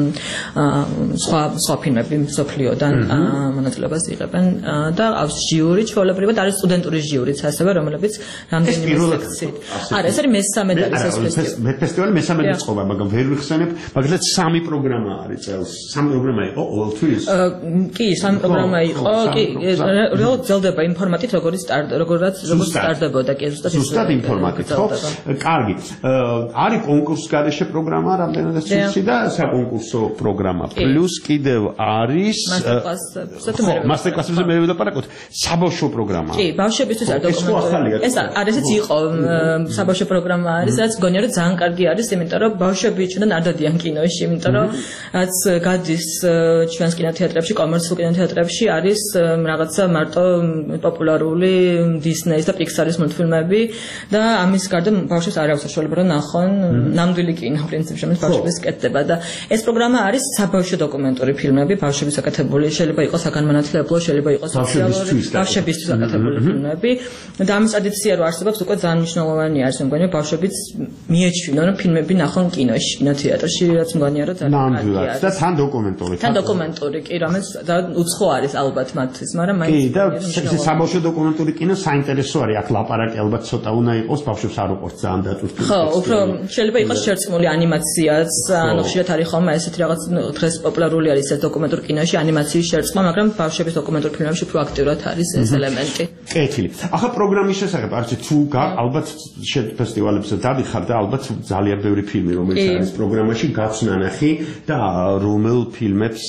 სხვა ფილმები მსოფლიოდან მონაწილეობას იღებენ და აქვს ჟიური, ჩვეულებრივად არის სტუდენტური ჟიურიც ასევე, რომელებიც რამდენიმე სექციით. არა, ეს არის მესამე და ეს ფესტივალი. ფესტივალი მესამე წყობა, მაგრამ ვერ ვიხსენებ, მაგალითად 3 პროგრამა არის წელს. 3 პროგრამა იყო ყოველთვის. კი, 3 პროგრამა იყო, კი, რეალურად გრძელდება იმ ფორმატით, როგორც სტარდებოდა, კი, ზუსტად იმ ფორმატით, ხო? კარგი. არის კონკურსგარეშე პროგრამა, რამდენადაც ვიცი და საკონკურსო პროგრამა. პლუს კიდევ არის მასტერკლასებზე მე ვილაპარაკოთ. საბავშვო პროგრამა. კი, ბავშვებისთვის არის დოკუმენტური. ეს ესეც იყო საბავშვო პროგრამა არის, რაც მგონია რომ ძალიან კარგი არის, იმიტომ რომ ბავშვები ჩვენთან არ დადიან კინოში, იმიტომ რომ რაც გადის ჩვენს კინოთეატრებში, კომერციულ კინოთეატრებში არის რაღაცა მარტო პოპულარული დისნეის და პიქსარის მულტფილმები და ამის გარდა ბავშვებს არ აქვს საშუალება რომ ნახონ ნამდვილი კინო პრინციპში, რომელიც ბავშვებს კეთდება და ეს პროგრამა არის საბავშვო დოკუმენტური ფილმები, ბავშვების აკეთებული, შეიძლება იყოს საგანმანათლებლო, შეიძლება იყოს სოციალური, ბავშვებისთვის აკეთებული ფილმები და ამის ტრადიცია რო არსებობს უკვე ძალიან მნიშვნელოვანი არის, მე მგონია ბავშვებიც მიეჩვინონ რომ ფილმები ნახონ კინოში, კინოთეატრში, რაც მგონია რომ ძალიან კარგი არის. და თან დოკუმენტური. თან დოკუმენტური კი, რომელიც უცხო არის ალბათ მათთვის, მაგრამ მაინც კი და საბავშვო დოკუმენტური კინო საინტერესო არის, აქ ლაპარაკი ალბათ ცოტა უნდა იყოს, ბავშვებს არ უყურთ ძალიან დატვირთული. ხო, უფრო შეიძლება იყოს შერწყმული ანიმაციაც, ანუ ხშირად არის ხოლმე ესეთი რაღაც დღეს პოპულარული არის ეს დოკუმენტურ კინოში ანიმაციის შერწყმა, მაგრამ ბავშვების დოკუმენტურ ფილმებში უფრო აქტიურად არის ეს ელემენტი. კეთილი. ახლა პროგრამის შესახებ არჩი თუ ალბათ ფესტივალებზე დავიხარ და ალბათ ძალიან ბევრი ფილმი რომელიც არის პროგრამაში გაქვს ნანახი და რომელ ფილმებს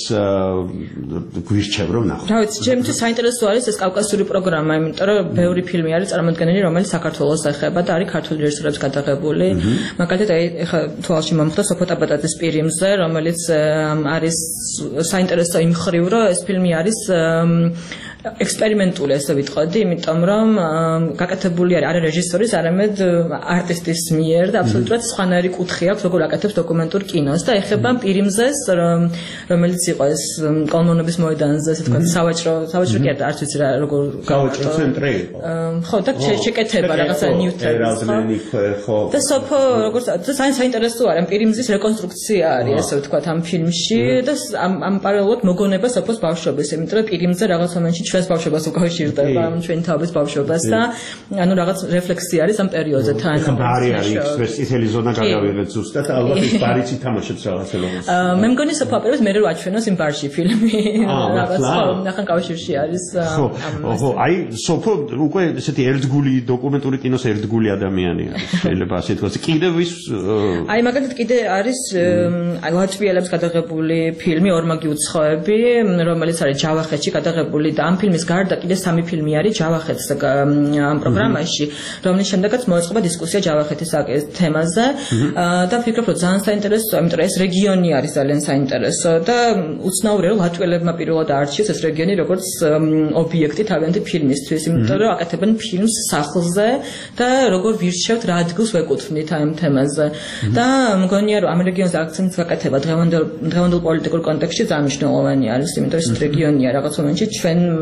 გვირჩევ რომ ნახო. რა ვიცი, ჩემთვის საინტერესო არის ეს კავკასიური პროგრამა, იმიტომ რომ ბევრი ფილმი არის წარმოდგენილი, რომელიც საქართველოს ეხება და არის ქართული რეჟისორების გადაღებული. მაგალითად, ეხლა თვალში მომხდა სოფო ტაბატაძის პირიმზე, რომელიც არის საინტერესო იმ მხრივ, რომ ეს ფილმი არის ექსპერიმენტული, ასე ვიტყოდი, იმიტომ რომ გაკეთებული არის არა რეჟისორის, არამედ არტისტის მიერ და აბსოლუტურად სხვანაირი კუთხე აქვს, როგორ აკეთებს დოკუმენტურ კინოს და ეხება პირიმზეს, რომელიც იყო ეს კოლმონების მოედანზე, ასე თქვა, სავაჭრო კი არა, არც ვიცი რა, როგორ სავაჭრო ცენტრი იყო. ხო, და შეკეთება რაღაცა ნიუტენის, ხო. და სოფო, როგორც საინტერესო არის, პირიმზის რეკონსტრუქცია არის, ასე ვთქვა, ამ ფილმში და ამ პარალელურად მოგონება სოფოს ბავშვების, იმიტომ რომ პირიმზე რაღაც მომენტში ჩვენს ბავშვობას უკავშირდება, ჩვენი თავის ბავშვობას და ანუ რაღაც რეფლექსია არის ამ პერიოდზე თან. ბარი არის ეს წითელი ზონა გადავიღეთ ზუსტად, ალბათ ის ბარიც ითამაშებს რაღაცელობას. მე მგონი სოფო აპირებს მე რო აჩვენოს იმ ბარში ფილმი. რაღაც ნახან კავშირში არის. ხო, აი სოფო უკვე ესეთი ერთგული დოკუმენტური კინოს ერთგული ადამიანი არის, შეიძლება ასე თქვას. კიდევ ის აი მაგალითად კიდე არის ლატვიელებს გადაღებული ფილმი ორმაგი უცხოები, რომელიც არის ჯავახეთში გადაღებული და ამ ფილმის გარდა კიდე 3 ფილმი არის ჯავახეთს ამ პროგრამაში, რომლის შემდეგაც მოეწყობა დისკუსია ჯავახეთის თემაზე და ვფიქრობ, რომ ძალიან საინტერესოა, იმიტომ რომ ეს რეგიონი არის ძალიან საინტერესო და უცნაურია, რომ ლატვიელებმა პირველად არჩიეს ეს რეგიონი როგორც ობიექტი თავიანთი ფილმისთვის, იმიტომ რომ აკეთებენ ფილმს სახლზე და როგორ ვირჩევთ რა ადგილს ვეკუთვნით ამ თემაზე. და მგონია, რომ ამ რეგიონზე აქცენტის გაკეთება დღევანდელ პოლიტიკურ კონტექსტში ძალიან მნიშვნელოვანი არის, იმიტომ რომ ეს რეგიონია რაღაც მომენტში ჩვენ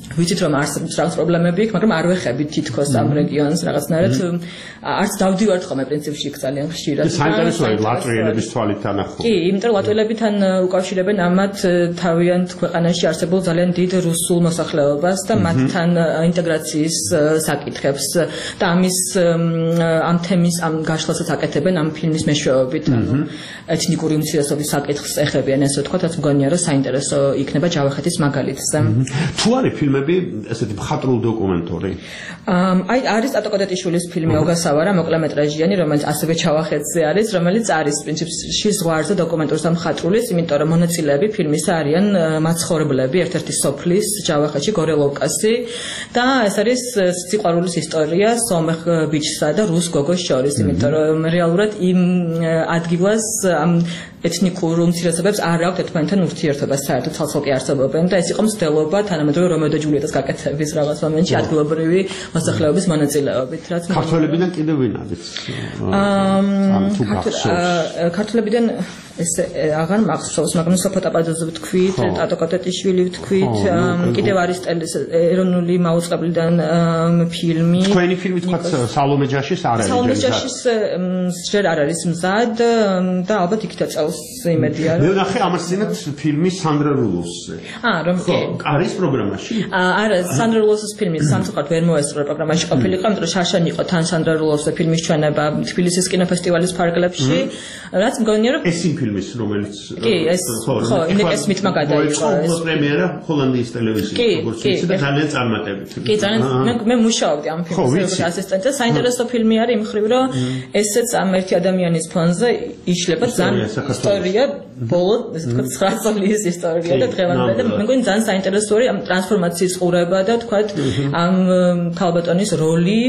ვიცით რომ არსებობს რაღაც პრობლემები იქ, მაგრამ არ ვეხებით თითქოს ამ რეგიონს რაღაცნაირად არც დავდივართ ხოლმე პრინციპში იქ ძალიან ხშირად. საინტერესოა ლატვიელების თვალით თანახმად. კი, იმიტომ რომ ლატვიელები თან უკავშირებენ ამათ თავიანთ ქვეყანაში არსებულ ძალიან დიდ რუსულ მოსახლეობას და მათთან ინტეგრაციის საკითხებს და ამ თემის ამ გაშლასაც აკეთებენ ამ ფილმის მეშვეობით, ანუ ეთნიკური უმცირესობის საკითხს ეხებიან, ესე ვთქვათ, რაც მგონია რომ საინტერესო იქნება ჯავახეთის მაგალითზე. თუ არის ფილმები ესეთი მხატვრულ დოკუმენტური? აი არის ატოკოდეტიშვილის ფილმი ოგასავარა მოკლემეტრაჟიანი, რომელიც ასევე ჯავახეთზე არის, რომელიც არის პრინციპში ზღვარზე დოკუმენტური და მხატვრული, იმიტომ რომ მონაწილეები ფილმისა არიან მაცხოვრებლები ერთ-ერთი სოფლის ჯავახეთში გორელოვკასი და ეს არის სიყვარულის ისტორია სომეხ ბიჭსა და რუს გოგოს შორის, იმიტომ რომ რეალურად იმ ადგილას ამ ეთნიკურ უმცირესობებს არ აქვთ ერთმანეთთან ურთიერთობა, საერთოდ ცალ-ცალკე არსებობენ და ეს იყო მცდელობა თანამედროვე რომეო და ჯულიეტას გაკეთების რაღაც მომენტში ადგილობრივი მოსახლეობის მონაწილეობით, რაც ქართველებიდან კიდევ ვინ არის? ქართველებიდან ეს აღარ მახსოვს, მაგრამ სოფოტაპაძეზე ვთქვით, ტატოკოტეტიშვილი ვთქვით, კიდევ არის ეროვნული მაუწყებლიდან ფილმი. თქვენი ფილმი თქვა სალომე ჯაშის არ არის. სალომე ჯაშის ჯერ არ არის მზად და ალბათ იქით წელს იმედია რომ მე ვნახე ამას წინათ ფილმი სანდრა რულოსზე. რომ კი. არის პროგრამაში? არა, სანდრა რულოსის ფილმი სამწუხაროდ ვერ მოესწრო პროგრამაში ყოფილიყო, იმიტომ რომ შარშან იყო თან სანდრა რულოსზე ფილმის ჩვენება თბილისის კინოფესტივალის ფარგლებში, რაც მგონია რომ ეს ფილმის რომელიც კი, ეს ხო, ინეკეს მითმა გადაიღო ეს პრემიერა ჰოლანდიის ტელევიზიაში, როგორც ვიცი და ძალიან წარმატებით. კი, ძალიან მე მუშაობდი ამ ფილმზე როგორც ასისტენტი და საინტერესო ფილმი არის იმ ხრივ რომ ესეც ამ ერთი ადამიანის ფონზე იშლება ძალიან ისტორია ბოლო ესე ვთქვათ 9 წლის ისტორია და დღევანდელი და მე მგონი ძალიან საინტერესოა ამ ტრანსფორმაციის ყურება და ვთქვათ ამ ქალბატონის როლი,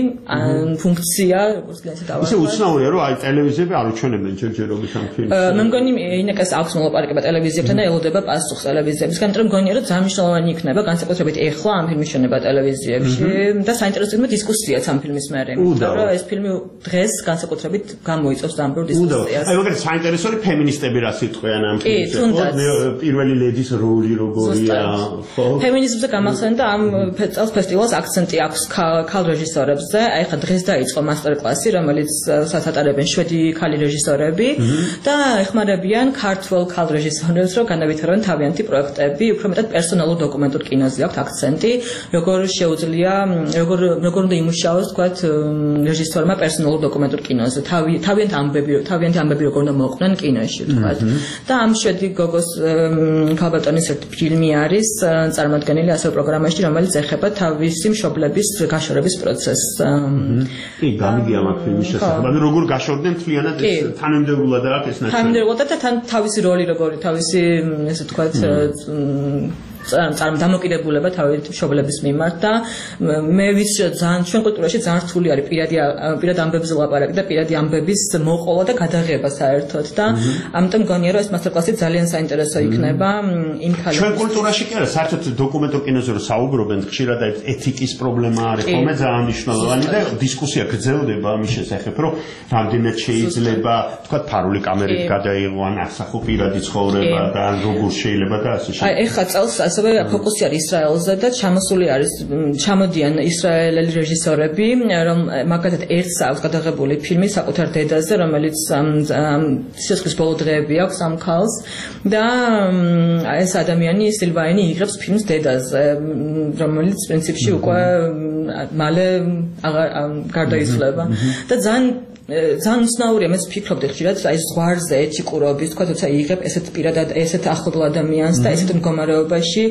ფუნქცია, როგორც გასა დავარ. ისე უცნაურია რომ აი ტელევიზიები არ უჩვენებენ ჯერჯერობით ამ ფილმს. მე მგონი ინეკას აქვს მოლაპარაკება ტელევიზიებთან და ელოდება პასუხს ტელევიზიებისგან, იმიტომ რომ მგონია რომ ძალიან მნიშვნელოვანი იქნება განსაკუთრებით ეხლა ამ ფილმის ჩვენება ტელევიზიებში და საინტერესო იქნება დისკუსიაც ამ ფილმის მერე. იმიტომ რომ ეს ფილმი დღეს განსაკუთრებით გამოიწვევს ამ დისკუსიას. აი მაგალითად საინტერესოა ფემინისტები რა სიტყვიან ამ ფილმზე. პირველი ლედის როლი როგორია, ხო? ფემინიზმზე გამახსენდა და ამ წელს ფესტივალს აქცენტი აქვს ქალ რეჟისორებზე. აი ხა დღეს დაიწყო მასტერ-კლასი, რომელიც სათატარებენ შვედი ქალი რეჟისორები და ეხმარებიან ქართველ ქალ რეჟისორებს, რომ განავითარონ თავიანთი პროექტები, უფრო მეტად პერსონალურ დოკუმენტურ კინოზე აქვს აქცენტი, როგორ შეუძლია, როგორ უნდა იმუშაოს, თქვათ, რეჟისორმა პერსონალურ დოკუმენტურ კინოზე, თავიანთი ამბები როგორ უნდა მოყვნენ კინოში, თქვათ. და ამ შვედი გოგოს ქალბატონის ერთი ფილმი არის წარმოადგენილი ასევე პროგრამაში, რომელიც ეხება თავისი მშობლების გაშორების პროცესს. კი, გამიგია ამ ფილმის შესახებ. ანუ როგორ გაშორდნენ თლიანად ეს თანამდებობად აქვს ეს ნაცვლად. თანამდებობად და თან თავისი როლი როგორი, თავისი ესე ვთქვათ დამოკიდებულება თავისი მშობლების მიმართ და მე ვიცი რომ ძალიან ჩვენ კულტურაში ძალიან რთული არის პირად ამბებზე ლაპარაკი და პირადი ამბების მოყოლა და გადაღება საერთოდ და ამიტომ მგონია რომ ეს მასტერ-კლასი ძალიან საინტერესო იქნება იმ ქალებისთვის. ჩვენ კულტურაში კი არა, საერთოდ დოკუმენტურ კინოზე რომ საუბრობენ, ხშირად ეთიკის პრობლემა არის, ხოლმე ძალიან მნიშვნელოვანი და დისკუსია გრძელდება ამის შესახებ, რომ რამდენად შეიძლება, თქვა, ფარული კამერით გადაიღო ან ასახო პირადი ცხოვრება და როგორ შეიძლება და ასე შემდეგ. აი ეხლა წელს ასევე ფოკუსი არის ისრაელზე და ჩამოსული არის ჩამოდიან ისრაელელი რეჟისორები, რომ მაგალითად ერთს აქვს გადაღებული ფილმი საკუთარ დედაზე, რომელიც სიცოცხლის ბოლო დღეები აქვს ამ ქალს და ეს ადამიანი სილვაინი იღებს ფილმს დედაზე, რომელიც პრინციპში უკვე მალე გარდაიცვალა და ძალიან უცნაურია, მე ვფიქრობდი ხშირად აი ზღვარზე ეთიკურობის, თქვა თორსა იღებ ესეთ ახლობელ ადამიანს და ესეთ მდგომარეობაში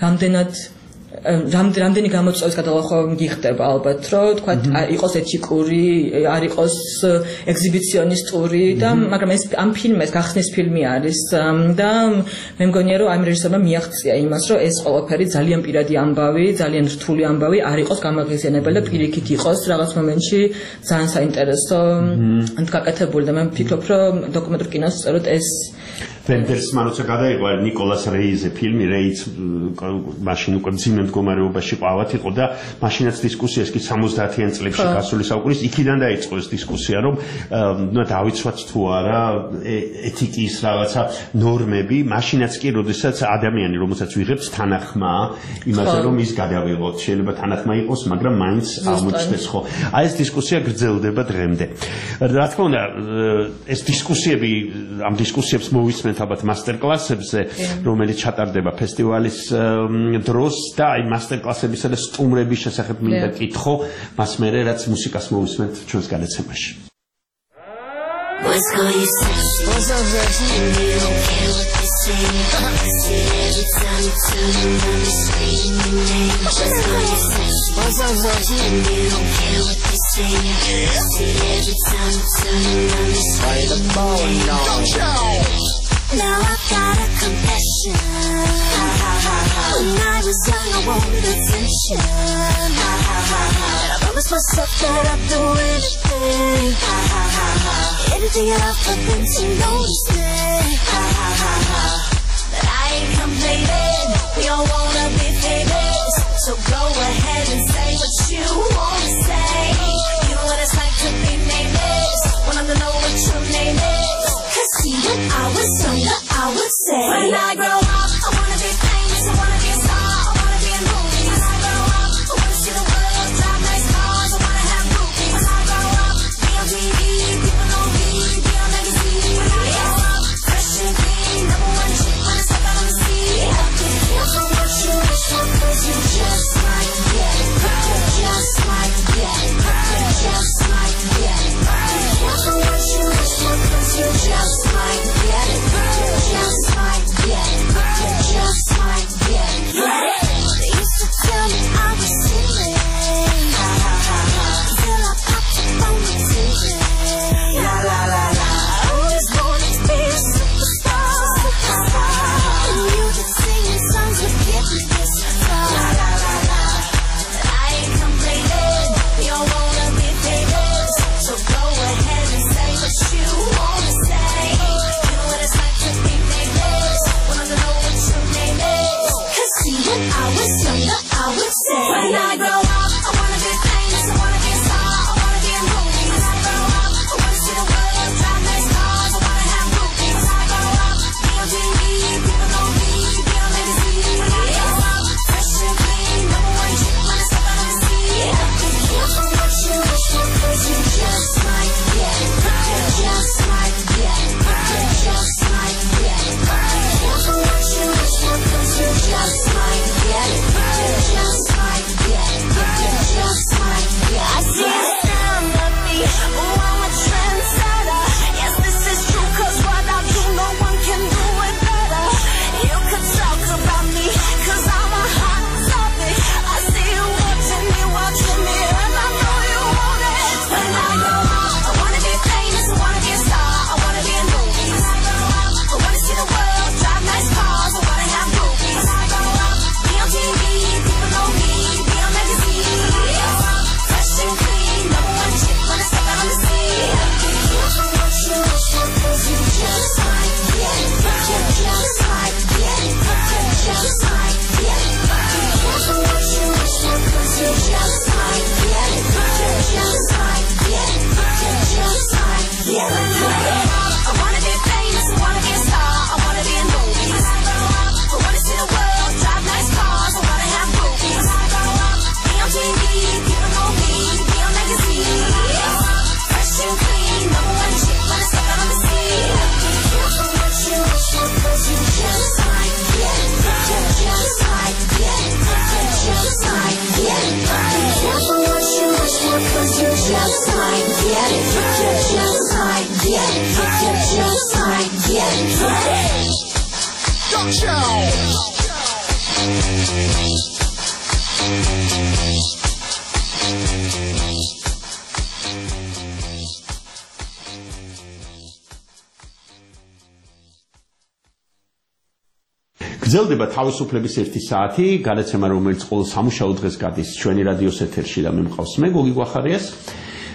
რამდენი გამოწვევის გადალახვა გიხდება ალბათ, რომ თქვა იყოს ეთიკური, არ იყოს ეგზიბიციონისტური და მაგრამ ეს ამ ფილმის გახსნის ფილმი არის და მე მგონია რომ ამ რეჟისორმა მიაღწია იმას, რომ ეს ყველაფერი ძალიან პირადი ამბავი, ძალიან რთული ამბავი არ იყოს გამაღიზიანებელი და პირიქით იყოს რაღაც მომენტში ძალიან საინტერესო გაკეთებული და მე ვფიქრობ, რომ დოკუმენტურ კინოს სწორედ ეს Wenders man როცა გადაიღო ნიკოლას რეიზე ფილმი რეიც მაშინ უკვე ძიმემ მდგომარეობაში ყავათ იყო და მაშინაც დისკუსიას კი 70-იან წლებში გასული საუკუნის იქიდან დაიწყო ეს დისკუსია რომ დავიცვათ თუ არა ეთიკის რაღაცა ნორმები მაშინაც კი როდესაც ადამიანი რომელსაც ვიღებთ თანახმა იმაზე რომ ის გადავიღოთ შეიძლება თანახმა იყოს მაგრამ მაინც აღმოჩნდეს ხო აი ეს დისკუსია გრძელდება დღემდე რა თქმა უნდა ეს დისკუსიები ამ დისკუსიებს მოვისმენთ ალბათ მასტერკლასებზე რომელიც ჩატარდება ფესტივალის დროს და აი მასტერკლასებისა და სტუმრების შესახებ მინდა კითხო მას მერე რაც მუსიკას მოვისმენთ ჩვენს განაცემაში What's going on? What's up, Reggie? And you don't care what they say. I see it every time you turn around and scream your name. What's going on? What's up, Reggie? And you don't care what they say. I see it every time you turn around and scream your name. Now I've got a confession. When I was young, I wanted attention. And I promised myself that I'd do anything. Anything at all for them to notice me. But I ain't complaining. We all wanna be famous. So go ahead and say what you wanna say. You know what it's like to be nameless. Want them to know what your name is. Cause see, when I was younger, I would say, when I grow up, I wanna be famous. I wanna be a star. I wanna be in movies. When I grow up, I wanna see the world, drive nice cars. I wanna have groupies. When I grow up, be on TV, people know me. გრძელდება თავისუფლების 1 საათი, განაცემა რომელიც ყოველ სამუშაო დღეს გადის ჩვენი რადიოს ეთერში და მე მყავს მე გოგი გვახარიას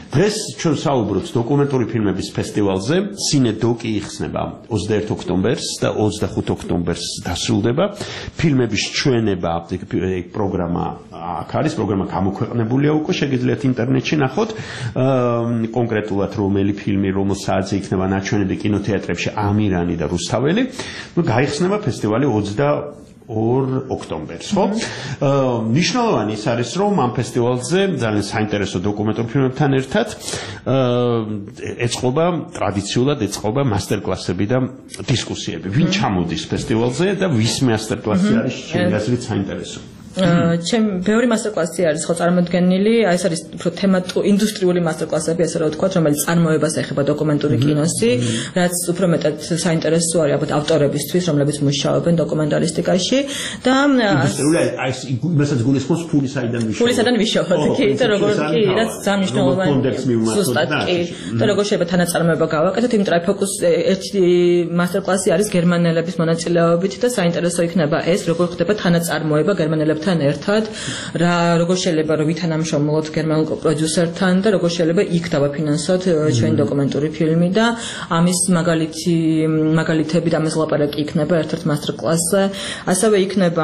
დღეს ჩვენ საუბრობთ დოკუმენტური ფილმების ფესტივალზე. სინედოკი იხსნება 21 ოქტომბერს და 25 ოქტომბერს დასრულდება. ფილმების ჩვენება პროგრამა აქ არის, პროგრამა გამოქვეყნებულია უკვე, შეგიძლიათ ინტერნეტში ნახოთ. კონკრეტულად რომელი ფილმი, რომელ საათზე იქნება ნაჩვენები კინოთეატრებში ამირანი და რუსთაველი. გაიხსნება ფესტივალი 22 ოქტომბერს, ხო? ნიშნავენ ის არის, რომ ამ ფესტივალზე ძალიან საინტერესო დოკუმენტურ ფილმებთან ერთად ეწყობა ტრადიციულად ეწყობა მასტერკლასები და დისკუსიები. ვინ ჩამოდის ფესტივალზე და ვის მასტერკლასი არის ჩემი აზრით საინტერესო? ბევრი მასტერკლასი არის ხო წარმოდგენილი, ეს არის უფრო თემატური ინდუსტრიული მასტერკლასები, ასე რომ ვთქვათ, რომელიც წარმოებას ეხება დოკუმენტური კინოსი, რაც უფრო მეტად საინტერესო არის ალბათ ავტორებისთვის, რომლებიც მუშაობენ დოკუმენტარისტიკაში და ინდუსტრიული აი იმასაც გულისხმობს ფულისადან ვიშოვოთ, კი, და როგორ კი, რაც ძალიან მნიშვნელოვანია. ზუსტად კი, და როგორ შეიძლება თანაწარმოება გავაკეთოთ, იმიტომ რომ ფოკუს ერთი მასტერკლასი არის გერმანელების მონაწილეობით და საინტერესო იქნება ეს, როგორ ხდება თანაწარმოება გერმანელებთან ერთად, როგორ შეიძლება რომ ვითანამშრომლოთ გერმანულ პროდიუსერთან და როგორ შეიძლება იქ დავაფინანსოთ ჩვენი დოკუმენტური ფილმი და ამის მაგალითები და ამას ლაპარაკი იქნება ერთ-ერთ მასტერკლასზე. ასევე იქნება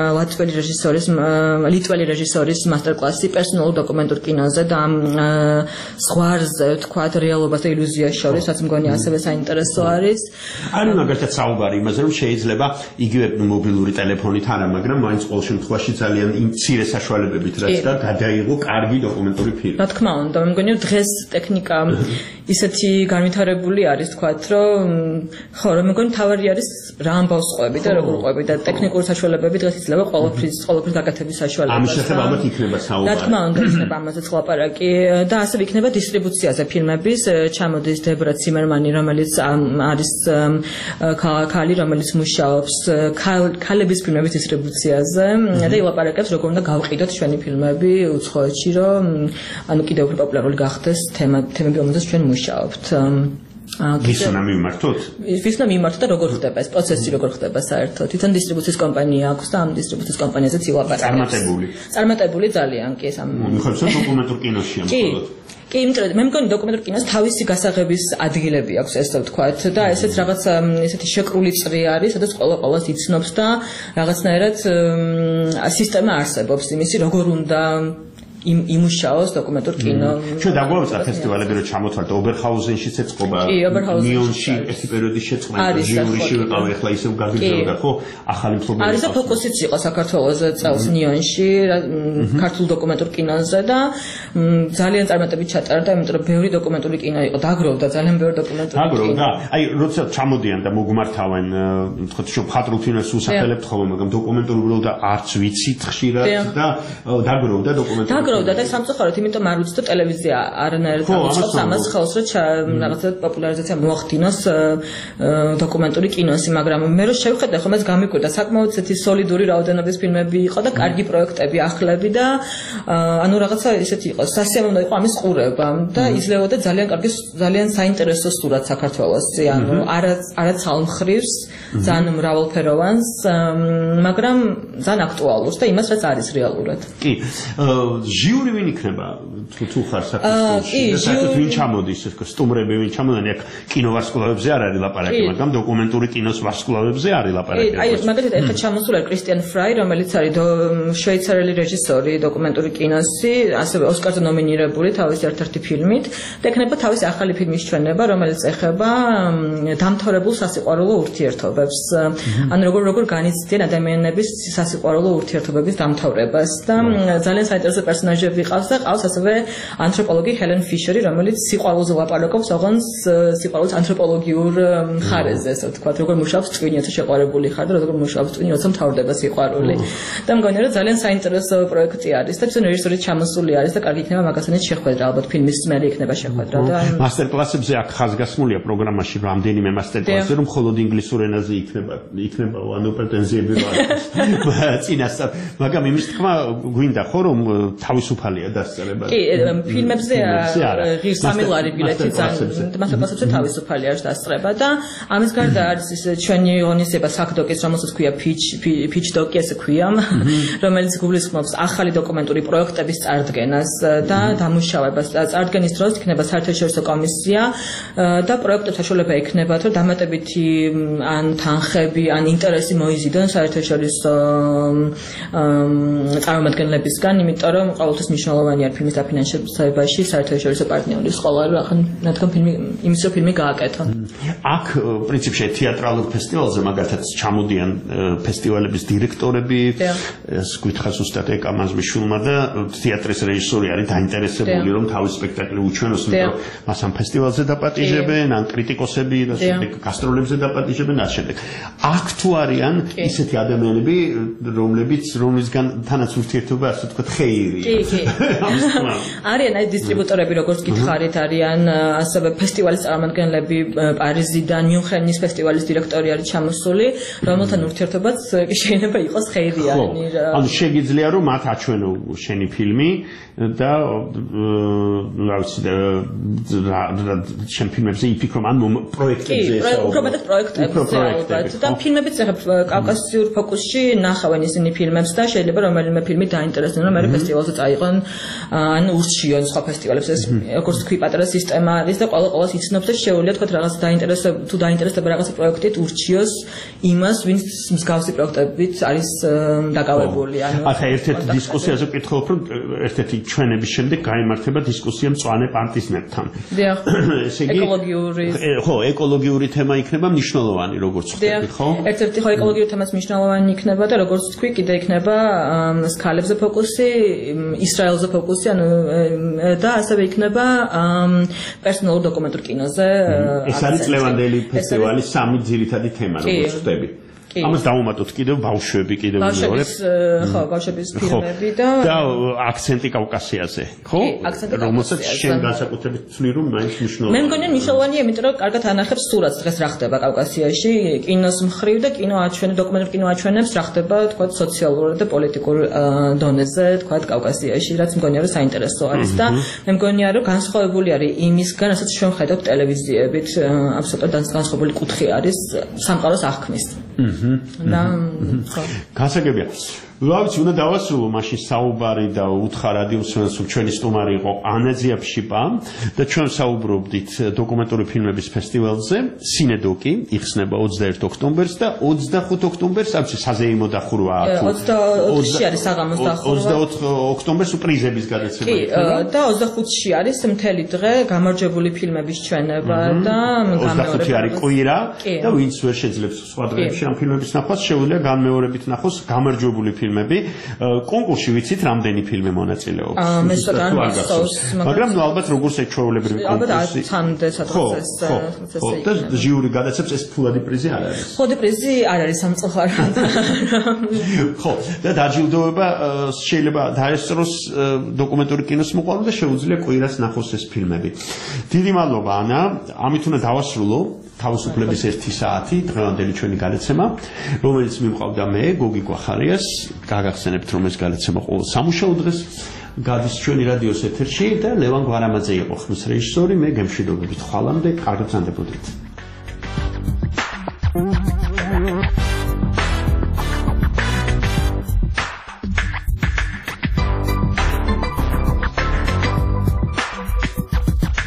ლიტველი რეჟისორის მასტერკლასი პერსონალურ დოკუმენტურ კინოზე და ამ ზღვარზე ვთქვათ რეალობას და ილუზიას შორის, რაც მგონი ასევე საინტერესო არის. არის მაგალითად საუბარი იმაზე, რომ შეიძლება იგივე მობილური ტელეფონით არა, მაგრამ მაინც ყოველ შემთხვევაში ძალიან მცირე საშუალებებით რაც გადაიღო კარგი დოკუმენტური ფილმი. რა თქმა უნდა, მე მგონი დღეს ტექნიკა ისეთი განვითარებული არის, თქვათ, რომ ხო, მე მგონი თავარი არის რა ამბავს ყვები და როგორ ყვები და ტექნიკური საშუალებები დღეს იძლევა ყოველთვის გაკეთების საშუალებას. ამის შესახებ ალბათ იქნება საუბარი. რა თქმა უნდა, იქნება ამაზეც ლაპარაკი და ასევე იქნება დისტრიბუციაზე ფილმების. ჩამოდის დებრა ციმერმანი, რომელიც არის ქალი, რომელიც მუშაობს ქალების ფილმების დისტრიბუციაზე და ილაპარაკებს როგორ უნდა გავყიდოთ ჩვენი ფილმები უცხოეთში, რომ ანუ კიდევ უფრო პოპულარული გახდეს თემები, რომელზეც ჩვენ მუშაობთ. ვის უნდა მიმართოთ? ვის უნდა მიმართოთ და როგორ ხდება ეს პროცესი, როგორ ხდება საერთოდ? თვითონ დისტრიბუციის კომპანია აქვს და ამ დისტრიბუციის კომპანიაზეც ილაპარაკებს. წარმატებული ძალიან კი ეს ამ მიხედვით დოკუმენტურ კინოშია მხოლოდ. კი, იმიტომ მე მგონი დოკუმენტურ კინოს თავისი გასაღების ადგილები აქვს, ესე ვთქვათ, და ესეც რაღაც ესეთი შეკრული წრი არის, სადაც ყოველს იცნობს და რაღაცნაირად სისტემა არსებობს იმისი, როგორ უნდა იმუშაოს დოკუმენტურ კინო. ჩვენ დაგვაუწყა ფესტივალები რომ ჩამოთვალთ ობერჰაუზენშიც ეწყობა, ნიონში ერთი პერიოდი შეწყდა, ჟიურიში ვიყავ, ეხლა ისევ გაგრძელდა, ხო? ახალი მფლობელი. არის და ფოკუსიც იყო საქართველოზე წელს ნიონში, ქართულ დოკუმენტურ კინოზე და ძალიან წარმატებით ჩატარდა, იმიტომ რომ ბევრი დოკუმენტური კინო იყო, დაგროვდა ძალიან ბევრი დოკუმენტური კინო. დაგროვდა. აი, როცა ჩამოდიან და მოგმართავენ, თქო, შო მხატვრულ ფილმებს უსახელებთ ხოლმე, მაგრამ დოკუმენტურ უბრალოდ არც ვიცით ხშირად და დაგროვდა დოკუმენტური და სამწუხაროდ, იმიტომ არ ვიცით ტელევიზია არანაირად ამოწყობს ამას ხელს, რომ რაღაცა პოპულარიზაცია მოახდინოს დოკუმენტური კინოსი, მაგრამ მე რო შევხედე, ხომ ეს გამიკვირდა საკმაოდ ესეთი სოლიდური რაოდენობის ფილმები იყო და კარგი პროექტები, ახლები და ანუ რაღაცა ისეთი იყო, სასიამოვნო იყო ამის ყურება და იძლეოდა ძალიან კარგი, ძალიან საინტერესო სურათ საქართველოსი, ანუ არა ცალმხრივს, ძალიან მრავალფეროვანს, მაგრამ ძალიან აქტუალურს და იმას, რაც არის რეალურად. კი. ჟიური ვინ იქნება თუ ხარ საფესტივალში და საერთოდ ვინ ჩამოდის სტუმრები ვინ ჩამოდიან აქ კინოვარსკვლავებზე არ არის ლაპარაკი, მაგრამ დოკუმენტური კინოს ვარსკვლავებზე არის ლაპარაკი. აი მაგალითად ეხლა ჩამოსულა კრისტიან ფრაი, რომელიც არის შვეიცარიელი რეჟისორი დოკუმენტური კინოსი, ასევე ოსკარზე ნომინირებული თავის ერთ-ერთი ფილმით და ეკნება თავის ახალი ფილმის ჩვენება, რომელიც ეხება დამთავრებულ სასიყვარულო ურთიერთობებს. ანუ როგორ განიცდიან ადამიანების სასიყვარულო ურთიერთობების დამთავრებას და ძალიან საინტერესო პერსონაჟები ყავს და ყავს ასევე ანთროპოლოგი ჰელენ ფიშერი, რომელიც სიყვარულზე ლაპარაკობს, ოღონდ სიყვარულის ანთროპოლოგიურ მხარეზე, ასე ვთქვათ, როგორ მუშაობს წვინი, როცა შეყვარებული ხარ და როგორ მუშაობს წვინი, როცა მთავრდება სიყვარული. და მგონი რომ ძალიან საინტერესო პროექტი არის და თვითონ რეჟისორი ჩამოსული არის და კარგი იქნება მაგასთანაც შეხვედრა, ალბათ ფილმის მერე იქნება შეხვედრა და მასტერკლასებზე აქ ხაზგასმულია პროგრამაში რამდენიმე მასტერკლასი, რომ მხოლოდ ინგლისურ ენაზე იქნება ანუ პრეტენზიები ვარ წინასწარ, მაგრამ იმის თქმა გვინდა ხო რომ თავის თავისუფალია დასწრება. კი, ფილმებზე ღირს 3 ლარი ბილეთი მასტერკლასებზე თავისუფალი არის დასწრება და ამის გარდა არის ის ჩვენი ღონისება საკდოკის, რომელსაც ქვია pitch doc-ი ესე ქვია, რომელიც გულისხმობს ახალი დოკუმენტური პროექტების წარდგენას და დამუშავებას. წარდგენის დროს იქნება საერთაშორისო კომისია და პროექტებს საშუალება ექნება, რომ დამატებითი ან თანხები, ან ინტერესი მოიზიდონ საერთაშორისო წარმომადგენლებისგან, იმიტომ რომ ყოველთვის მნიშვნელოვანია ფილმის დაფინანსებაში საერთაშორისო პარტნიორის ყოლა, რადგან იმის რომ ფილმი გააკეთონ. აქ პრინციპში თეატრალურ ფესტივალზე მაგალითად ჩამოდიან ფესტივალების დირექტორები, ეს გითხა ზუსტად ეკა მაზმიშვილმა და თეატრის რეჟისორი არის დაინტერესებული რომ თავის სპექტაკლი უჩვენოს, იმიტომ რომ მას ამ ფესტივალზე დაპატიჟებენ, ან კრიტიკოსები და შემდეგ გასტროლებზე დაპატიჟებენ და შემდეგ. აქ თუ არიან ისეთი ადამიანები, რომლისგან თანაც ურთიერთობა ასე ვთქვათ ხეირია. კი. არიან აი დისტრიბუტორები, როგორც გითხარით, არიან ასევე ფესტივალის წარმომადგენლები პარიზიდან, მიუნხენის ფესტივალის დირექტორი არის ჩამოსული, რომელთან ურთიერთობაც შეიძლება იყოს ხეირიანი. ანუ შეგიძლია რომ მათ აჩვენო შენი ფილმი და რა ვიცი შენ ფილმებზე იფიქრომ ან პროექტებზე უფრო მეტად პროექტებზე ალბათ და ფილმებიც ახლა კავკასიურ ფოკუსში ნახავენ ისინი ფილმებს და შეიძლება რომელიმე ფილმი დაინტერესდნენ რომ მე ფესტივალზე წაიყვან ან ურჩიონ სხვა ფესტივალებს ეს როგორც თქვი პატარა სისტემა არის და ყოველს იცნობს და შეუძლია თქვა რაღაც დაინტერესდება რაღაცა პროექტით ურჩიოს იმას ვინც მსგავსი პროექტებით არის დაკავებული ანუ ახლა ერთ-ერთი დისკუსიაზე ვკითხულობ რომ ერთ-ერთი ჩვენების შემდეგ გაიმართება დისკუსია მწვანე პარტიზნებთან ესე იგი ეკოლოგიური თემა იქნება მნიშვნელოვანი როგორც ხდება ხო ერთ-ერთი ეკოლოგიური თემაც მნიშვნელოვანი იქნება და როგორც თქვი კიდე იქნება სკალებზე ფოკუსი ისრაელზე ფოკუსი ანუ და ასევე იქნება პერსონალურ დოკუმენტურ კინოზე ეს არის წლევანდელი ფესტივალის სამი ძირითადი თემა როგორც ხდები ამას დავუმატოთ კიდევ ბავშვები კიდევ მეორე ხო ბავშვების ფილმები და აქცენტი კავკასიაზე ხო რომელსაც შენ განსაკუთრებით ცვლი რომ მაინც მნიშვნელოვანია მე მგონია მნიშვნელოვანია იმიტომ რომ კარგად ანახებს სურათს დღეს რა ხდება კავკასიაში კინოს მხრივ და კინო აჩვენებს დოკუმენტურ კინო აჩვენებს რა ხდება თქვა სოციალურ და პოლიტიკურ დონეზე თქვა კავკასიაში რაც მგონია რომ საინტერესო არის და მე მგონია რომ განსხვავებული არის იმისგან რასაც ჩვენ ხედავთ ტელევიზიებით აბსოლუტურად განსხვავებული კუთხე არის სამყაროს აღქმის გასაგებია. რა ვიცი, უნდა დავასრულო მაშინ საუბარი და უთხრა რადიოსმენს რომ ჩვენი სტუმარი იყო ანა ძიაფშიპა და ჩვენ საუბრობდით დოკუმენტური ფილმების ფესტივალზე სინედოკი იხსნება 21 ოქტომბერს და 25 ოქტომბერს აქვს საზეიმო დახურვაა თუ 24-ში არის საღამოს დახურვა 24 ოქტომბერს უპრიზების გადაცემა იქნება და 25-ში არის მთელი დღე გამარჯვებული ფილმების ჩვენება და გამეორება 25-ი არის კვირა და ვინც ვერ შეძლებს სხვა დღეებში ამ ფილმების ნახვას შეუძლია განმეორებით ნახოს გამარჯვებული ფილმები კონკურსში ვიცით რამდენი ფილმი მონაწილეობს მე სწორად მაგრამ ნუ ალბათ როგორც ეჩვეულებრივი კონკურსი ალბათ 3 სადღაც და ჟიური გადაცემს ეს ფულადი პრიზი არ არის ფულადი პრიზი არ არის სამწუხაროდ ხო და დაჯილდოება შეიძლება დაესწროს დოკუმენტური კინოს მოყვარულ და შეუძლია კვირას ნახოს ეს ფილმები დიდი მადლობა ანა ამით უნდა დავასრულო თავისუფლების 1 საათი დღევანდელი ჩვენი გადაცემა რომელიც მიმყავდა მე გოგი გვახარიას გაგახსენებთ რომ ეს გადაცემა ყოველ სამუშაო დღეს გადის ჩვენი რადიოს ეთერში და ლევან გვარამაძე იყო ხმის რეჟისორი მე გემშვიდობებით ხვალამდე კარგად გრძანდებოდეთ